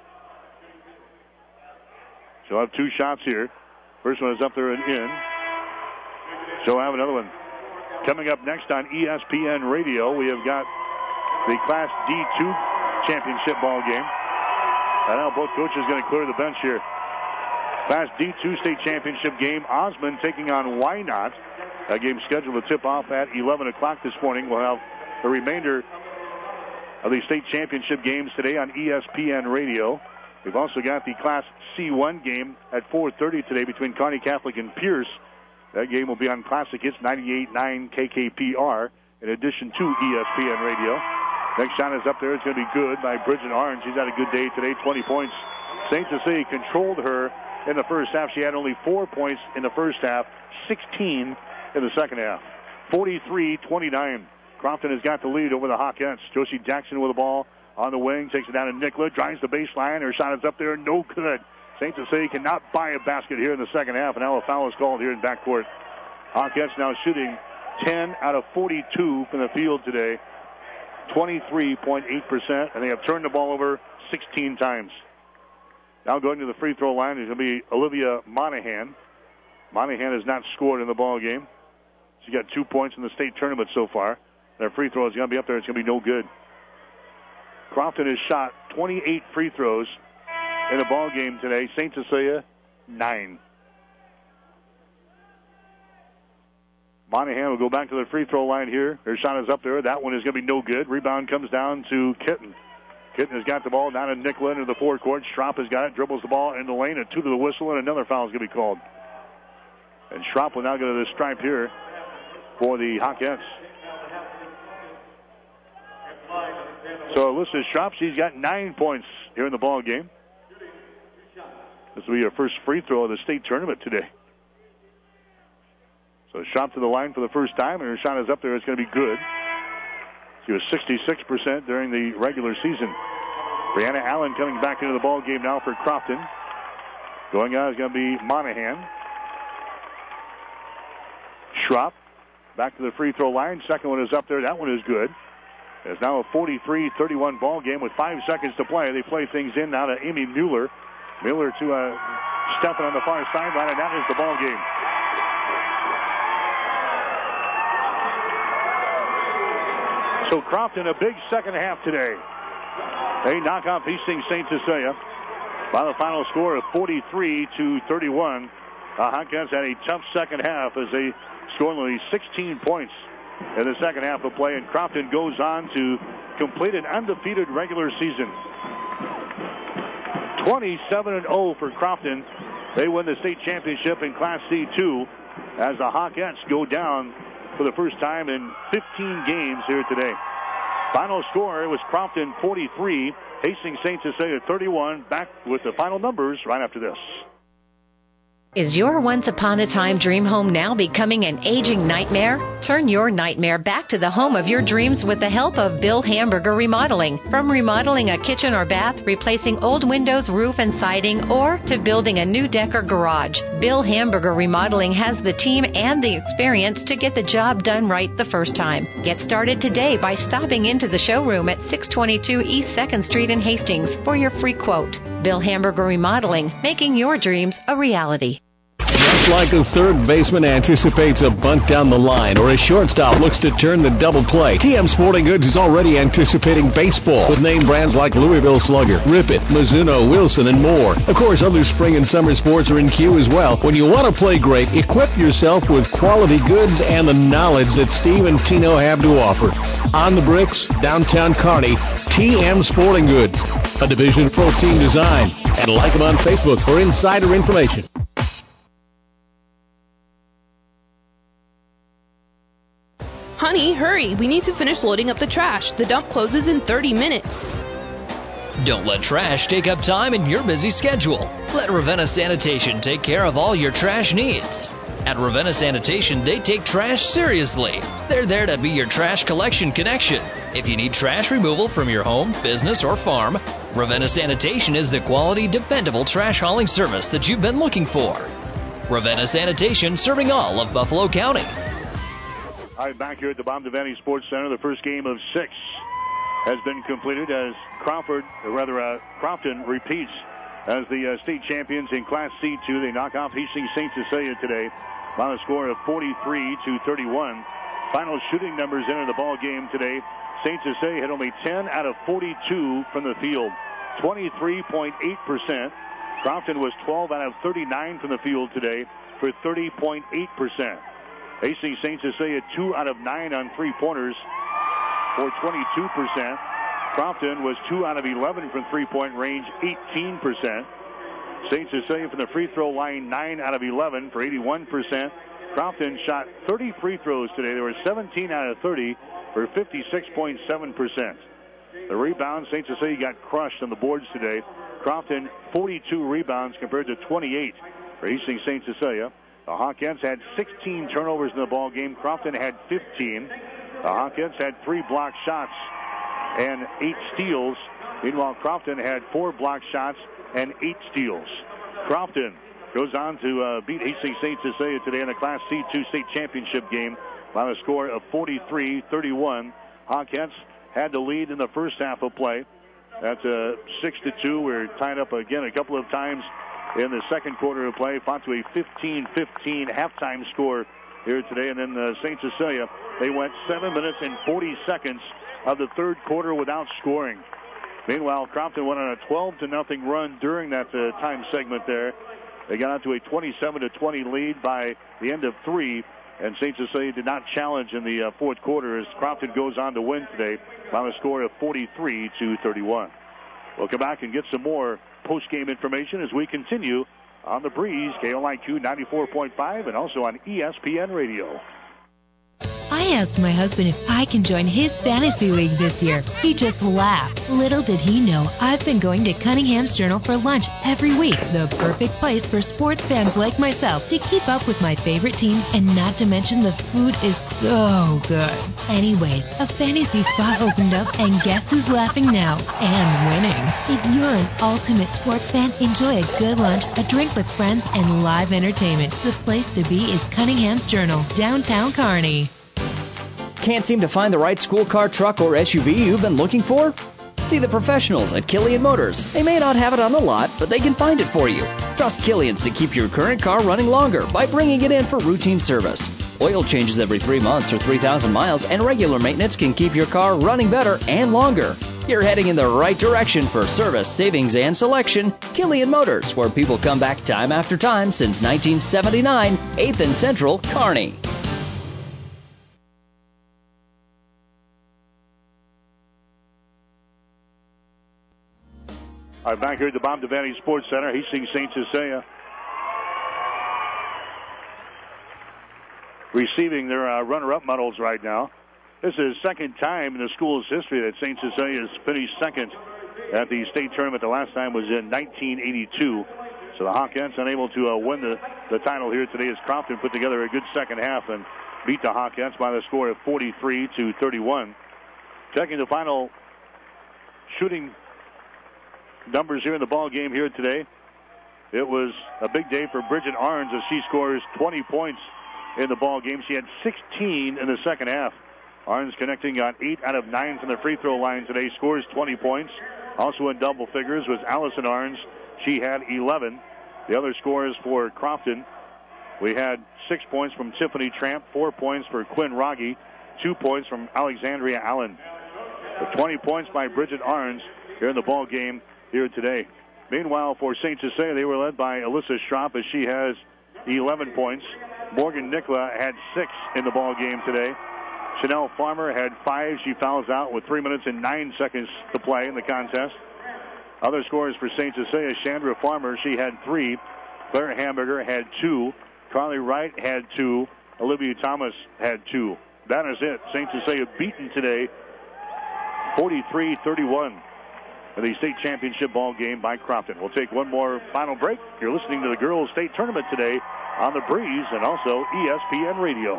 She'll have 2 shots here. First one is up there and in. She'll have another one. Coming up next on ESPN Radio, we have got the Class D2 championship ball game. And now both coaches are going to clear the bench here. Class D2 state championship game. Osmond taking on Wynot. That game scheduled to tip off at 11 o'clock this morning. We'll have the remainder of the state championship games today on ESPN Radio. We've also got the Class C1 game at 4:30 today between Kearney Catholic and Pierce. That game will be on Classic Hits 98.9 KKPR in addition to ESPN Radio. Next shot is up there. It's going to be good by Bridget Arns. She's had a good day today, 20 points. St. Cecilia controlled her in the first half. She had only 4 points in the first half, 16 in the second half. 43-29. Crofton has got the lead over the Hawkettes. Josie Jackson with the ball on the wing, takes it down to Nicola, drives the baseline. Her shot is up there, no good. St. Cecilia cannot buy a basket here in the second half, and now a foul is called here in backcourt. Hawkettes now shooting 10 out of 42 from the field today, 23.8%, and they have turned the ball over 16 times. Now going to the free throw line is going to be Olivia Monahan. Monahan has not scored in the ball game. She got 2 points in the state tournament so far. Their free throw is going to be up there. It's going to be no good. Crofton has shot 28 free throws in the ball game today. St. Cecilia, 9. Monahan will go back to the free throw line here. Her shot is up there. That one is going to be no good. Rebound comes down to Kitten. Kitten has got the ball down to Nicola into the forecourt. Schropp has got it, dribbles the ball in the lane, a 2 to the whistle, and another foul is going to be called. And Schropp will now go to the stripe here for the Hawkettes. So Alyssa Schropp, she's got 9 points here in the ball game. This will be her first free throw of the state tournament today. So Schropp to the line for the first time, and her shot is up there. It's going to be good. She was 66% during the regular season. Brianna Allen coming back into the ball game now for Crofton. Going out is going to be Monahan. Schropp back to the free throw line. Second one is up there. That one is good. It's now a 43-31 ball game with 5 seconds to play. They play things in now to Amy Mueller. Mueller to Stefan on the far sideline, and that is the ball game. So Crofton, a big second half today. They knock off Hastings St. Cecilia by the final score of 43-31. The Hawkettes had a tough second half as they scored only 16 points in the second half of play, and Crofton goes on to complete an undefeated regular season. 27-0 for Crofton. They win the state championship in Class C2 as the Hawkettes go down for the first time in 15 games here today. Final score was Crofton 43, Hastings St. Cecilia 31. Back with the final numbers right after this. Is your once-upon-a-time dream home now becoming an aging nightmare? Turn your nightmare back to the home of your dreams with the help of Bill Hamburger Remodeling. From remodeling a kitchen or bath, replacing old windows, roof, and siding, or to building a new deck or garage, Bill Hamburger Remodeling has the team and the experience to get the job done right the first time. Get started today by stopping into the showroom at 622 East 2nd Street in Hastings for your free quote. Bill Hamburger Remodeling, making your dreams a reality. Just like a third baseman anticipates a bunt down the line or a shortstop looks to turn the double play, TM Sporting Goods is already anticipating baseball with name brands like Louisville Slugger, Rip It, Mizuno, Wilson, and more. Of course, other spring and summer sports are in queue as well. When you want to play great, equip yourself with quality goods and the knowledge that Steve and Tino have to offer. On the Bricks, downtown Kearney, TM Sporting Goods, a division of Pro Team Design. And like them on Facebook for insider information. Honey, hurry. We need to finish loading up the trash. The dump closes in 30 minutes. Don't let trash take up time in your busy schedule. Let Ravenna Sanitation take care of all your trash needs. At Ravenna Sanitation, they take trash seriously. They're there to be your trash collection connection. If you need trash removal from your home, business, or farm, Ravenna Sanitation is the quality, dependable trash hauling service that you've been looking for. Ravenna Sanitation, serving all of Buffalo County. All right, back here at the Bob Devaney Sports Center, the first game of 6 has been completed as Crofton repeats as the state champions in Class C2. They knock off Hastings St. Cecilia today by a score of 43-31. Final shooting numbers enter the ball game today. St. Cecilia had only 10 out of 42 from the field, 23.8%. Crofton was 12 out of 39 from the field today for 30.8%. Hastings St. Cecilia 2 out of 9 on three-pointers for 22%. Crofton was 2 out of 11 from three-point range, 18%. St. Cecilia from the free throw line, 9 out of 11 for 81%. Crofton shot 30 free throws today. They were 17 out of 30 for 56.7%. The rebounds, St. Cecilia got crushed on the boards today. Crofton, 42 rebounds compared to 28 for Hastings St. Cecilia. The Hawkettes had 16 turnovers in the ball game. Crofton had 15. The Hawkettes had 3 block shots and 8 steals. Meanwhile, Crofton had 4 block shots and 8 steals. Crofton goes on to beat Hastings St. Cecilia today in the Class C2 state championship game by a score of 43-31. Hawkettes had the lead in the first half of play. That's 6-2. We're tied up again a couple of times in the second quarter of play. Fought to a 15-15 halftime score here today. And then St. Cecilia, they went 7 minutes and 40 seconds of the third quarter without scoring. Meanwhile, Crofton went on a 12-0 run during that time segment there. They got out to a 27-20 lead by the end of 3. And St. Cecilia did not challenge in the fourth quarter as Crofton goes on to win today by a score of 43-31. We'll come back and get some more post-game information as we continue on The Breeze, KLIQ 94.5, and also on ESPN Radio. I asked my husband if I can join his fantasy league this year. He just laughed. Little did he know I've been going to Cunningham's Journal for lunch every week. The perfect place for sports fans like myself to keep up with my favorite teams, and not to mention the food is so good. Anyways, a fantasy spot opened up, and guess who's laughing now? And winning. If you're an ultimate sports fan, enjoy a good lunch, a drink with friends, and live entertainment. The place to be is Cunningham's Journal, downtown Kearney. Can't seem to find the right school car, truck, or SUV you've been looking for? See the professionals at Killian Motors. They may not have it on the lot, but they can find it for you. Trust Killian's to keep your current car running longer by bringing it in for routine service. Oil changes every 3 months or 3,000 miles, and regular maintenance can keep your car running better and longer. You're heading in the right direction for service, savings, and selection. Killian Motors, where people come back time after time since 1979, 8th and Central, Kearney. All right, back here at the Bob Devaney Sports Center, Hastings St. Cecilia receiving their runner-up medals right now. This is the second time in the school's history that St. Cecilia has finished second at the state tournament. The last time was in 1982. So the Hawkettes unable to win the title here today as Crofton put together a good second half and beat the Hawkettes by the score of 43-31. Checking the final shooting numbers here in the ball game here today. It was a big day for Bridget Arns as she scores 20 points in the ball game. She had 16 in the second half. Arns connecting on 8 out of 9 from the free throw line today, scores 20 points. Also in double figures was Allison Arns. She had 11. The other scores for Crofton, we had 6 points from Tiffany Tramp, 4 points for Quinn Rogge, 2 points from Alexandria Allen. The 20 points by Bridget Arns here in the ball game here today. Meanwhile, for St. Cecilia, they were led by Alyssa Schropp as she has 11 points. Morgan Nicola had 6 in the ball game today. Chanel Farmer had 5. She fouls out with 3 minutes and 9 seconds to play in the contest. Other scores for St. Cecilia, Chandra Farmer, she had 3. Claire Hamburger had 2. Carly Wright had 2. Olivia Thomas had 2. That is it. St. Cecilia beaten today 43-31 in the state championship ball game by Crofton. We'll take one more final break. You're listening to the girls' state tournament today on The Breeze and also ESPN Radio.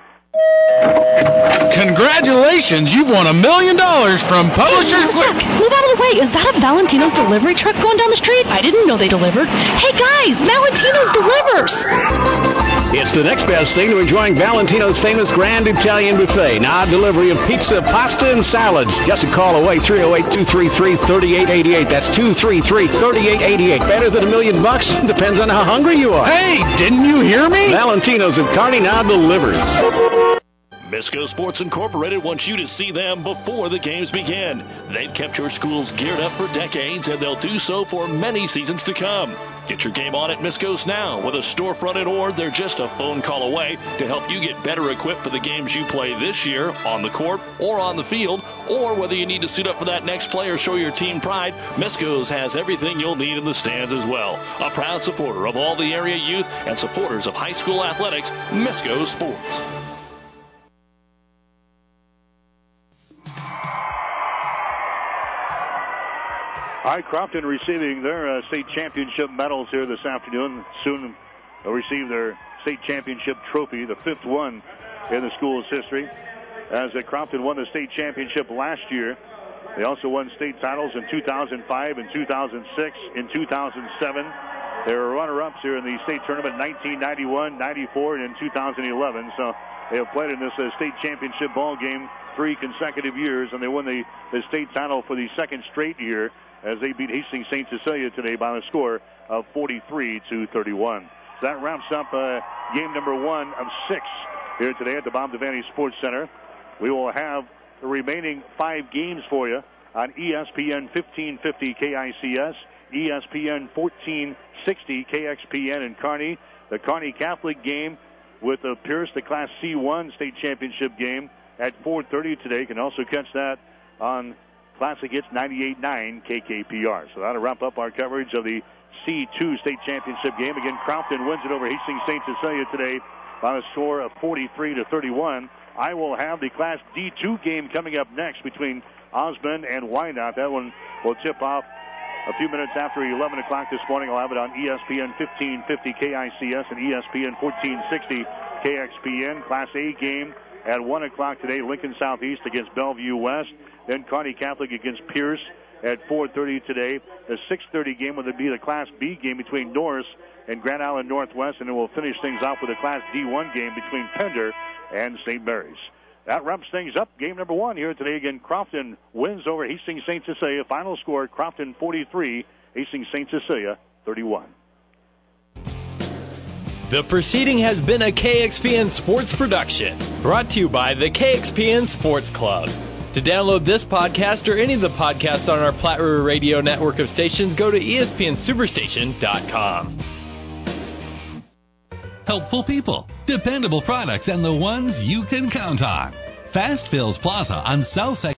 Congratulations, you've won $1 million from Publishers Clearing. Move out of the way. Is that a Valentino's delivery truck going down the street? I didn't know they delivered. Hey guys, Valentino's delivers. It's the next best thing to enjoying Valentino's famous Grand Italian Buffet. Now delivery of pizza, pasta, and salads. Just a call away, 308-233-3888. That's 233-3888. Better than $1 million? Depends on how hungry you are. Hey, didn't you hear me? Valentino's of Kearney now delivers. Misco Sports Incorporated wants you to see them before the games begin. They've kept your schools geared up for decades, and they'll do so for many seasons to come. Get your game on at Misco's now. With a storefront in Ord, they're just a phone call away to help you get better equipped for the games you play this year on the court or on the field, or whether you need to suit up for that next play or show your team pride, Misco's has everything you'll need in the stands as well. A proud supporter of all the area youth and supporters of high school athletics, Misco Sports. All right, Crofton receiving their state championship medals here this afternoon. Soon they'll receive their state championship trophy, the fifth one in the school's history. As Crofton won the state championship last year, they also won state titles in 2005 and 2006. In 2007, they were runner-ups here in the state tournament 1991, 94, and in 2011. So they have played in this state championship ball game 3 consecutive years, and they won the state title for the second straight year as they beat Hastings St. Cecilia today by the score of 43-31. So that wraps up game number 1 of 6 here today at the Bob Devaney Sports Center. We will have the remaining 5 games for you on ESPN 1550 KICS, ESPN 1460 KXPN in Kearney. The Kearney Catholic game with Pierce, the Class C1 state championship game at 4:30 today. You can also catch that on Classic Hits 98.9 KKPR. So that'll wrap up our coverage of the C2 state championship game. Again, Crofton wins it over Hastings St. Cecilia today by a score of 43-31. I will have the Class D2 game coming up next between Osmond and Wyandotte. That one will tip off a few minutes after 11 o'clock this morning. I'll have it on ESPN 1550 KICS and ESPN 1460 KXPN. Class A game at 1 o'clock today, Lincoln Southeast against Bellevue West. Then Kearney Catholic against Pierce at 4:30 today. The 6:30 game will be the Class B game between Norris and Grand Island Northwest, and then we'll finish things off with a Class D1 game between Pender and St. Mary's. That wraps things up. Game number 1 here today. Again, Crofton wins over Hastings St. Cecilia. Final score, Crofton 43, Hastings St. Cecilia 31. The proceeding has been a KXPN Sports production, brought to you by the KXPN Sports Club. To download this podcast or any of the podcasts on our Platte River Radio network of stations, go to ESPNSuperstation.com. Helpful people, dependable products, and the ones you can count on. Fast Fills Plaza on South 2nd.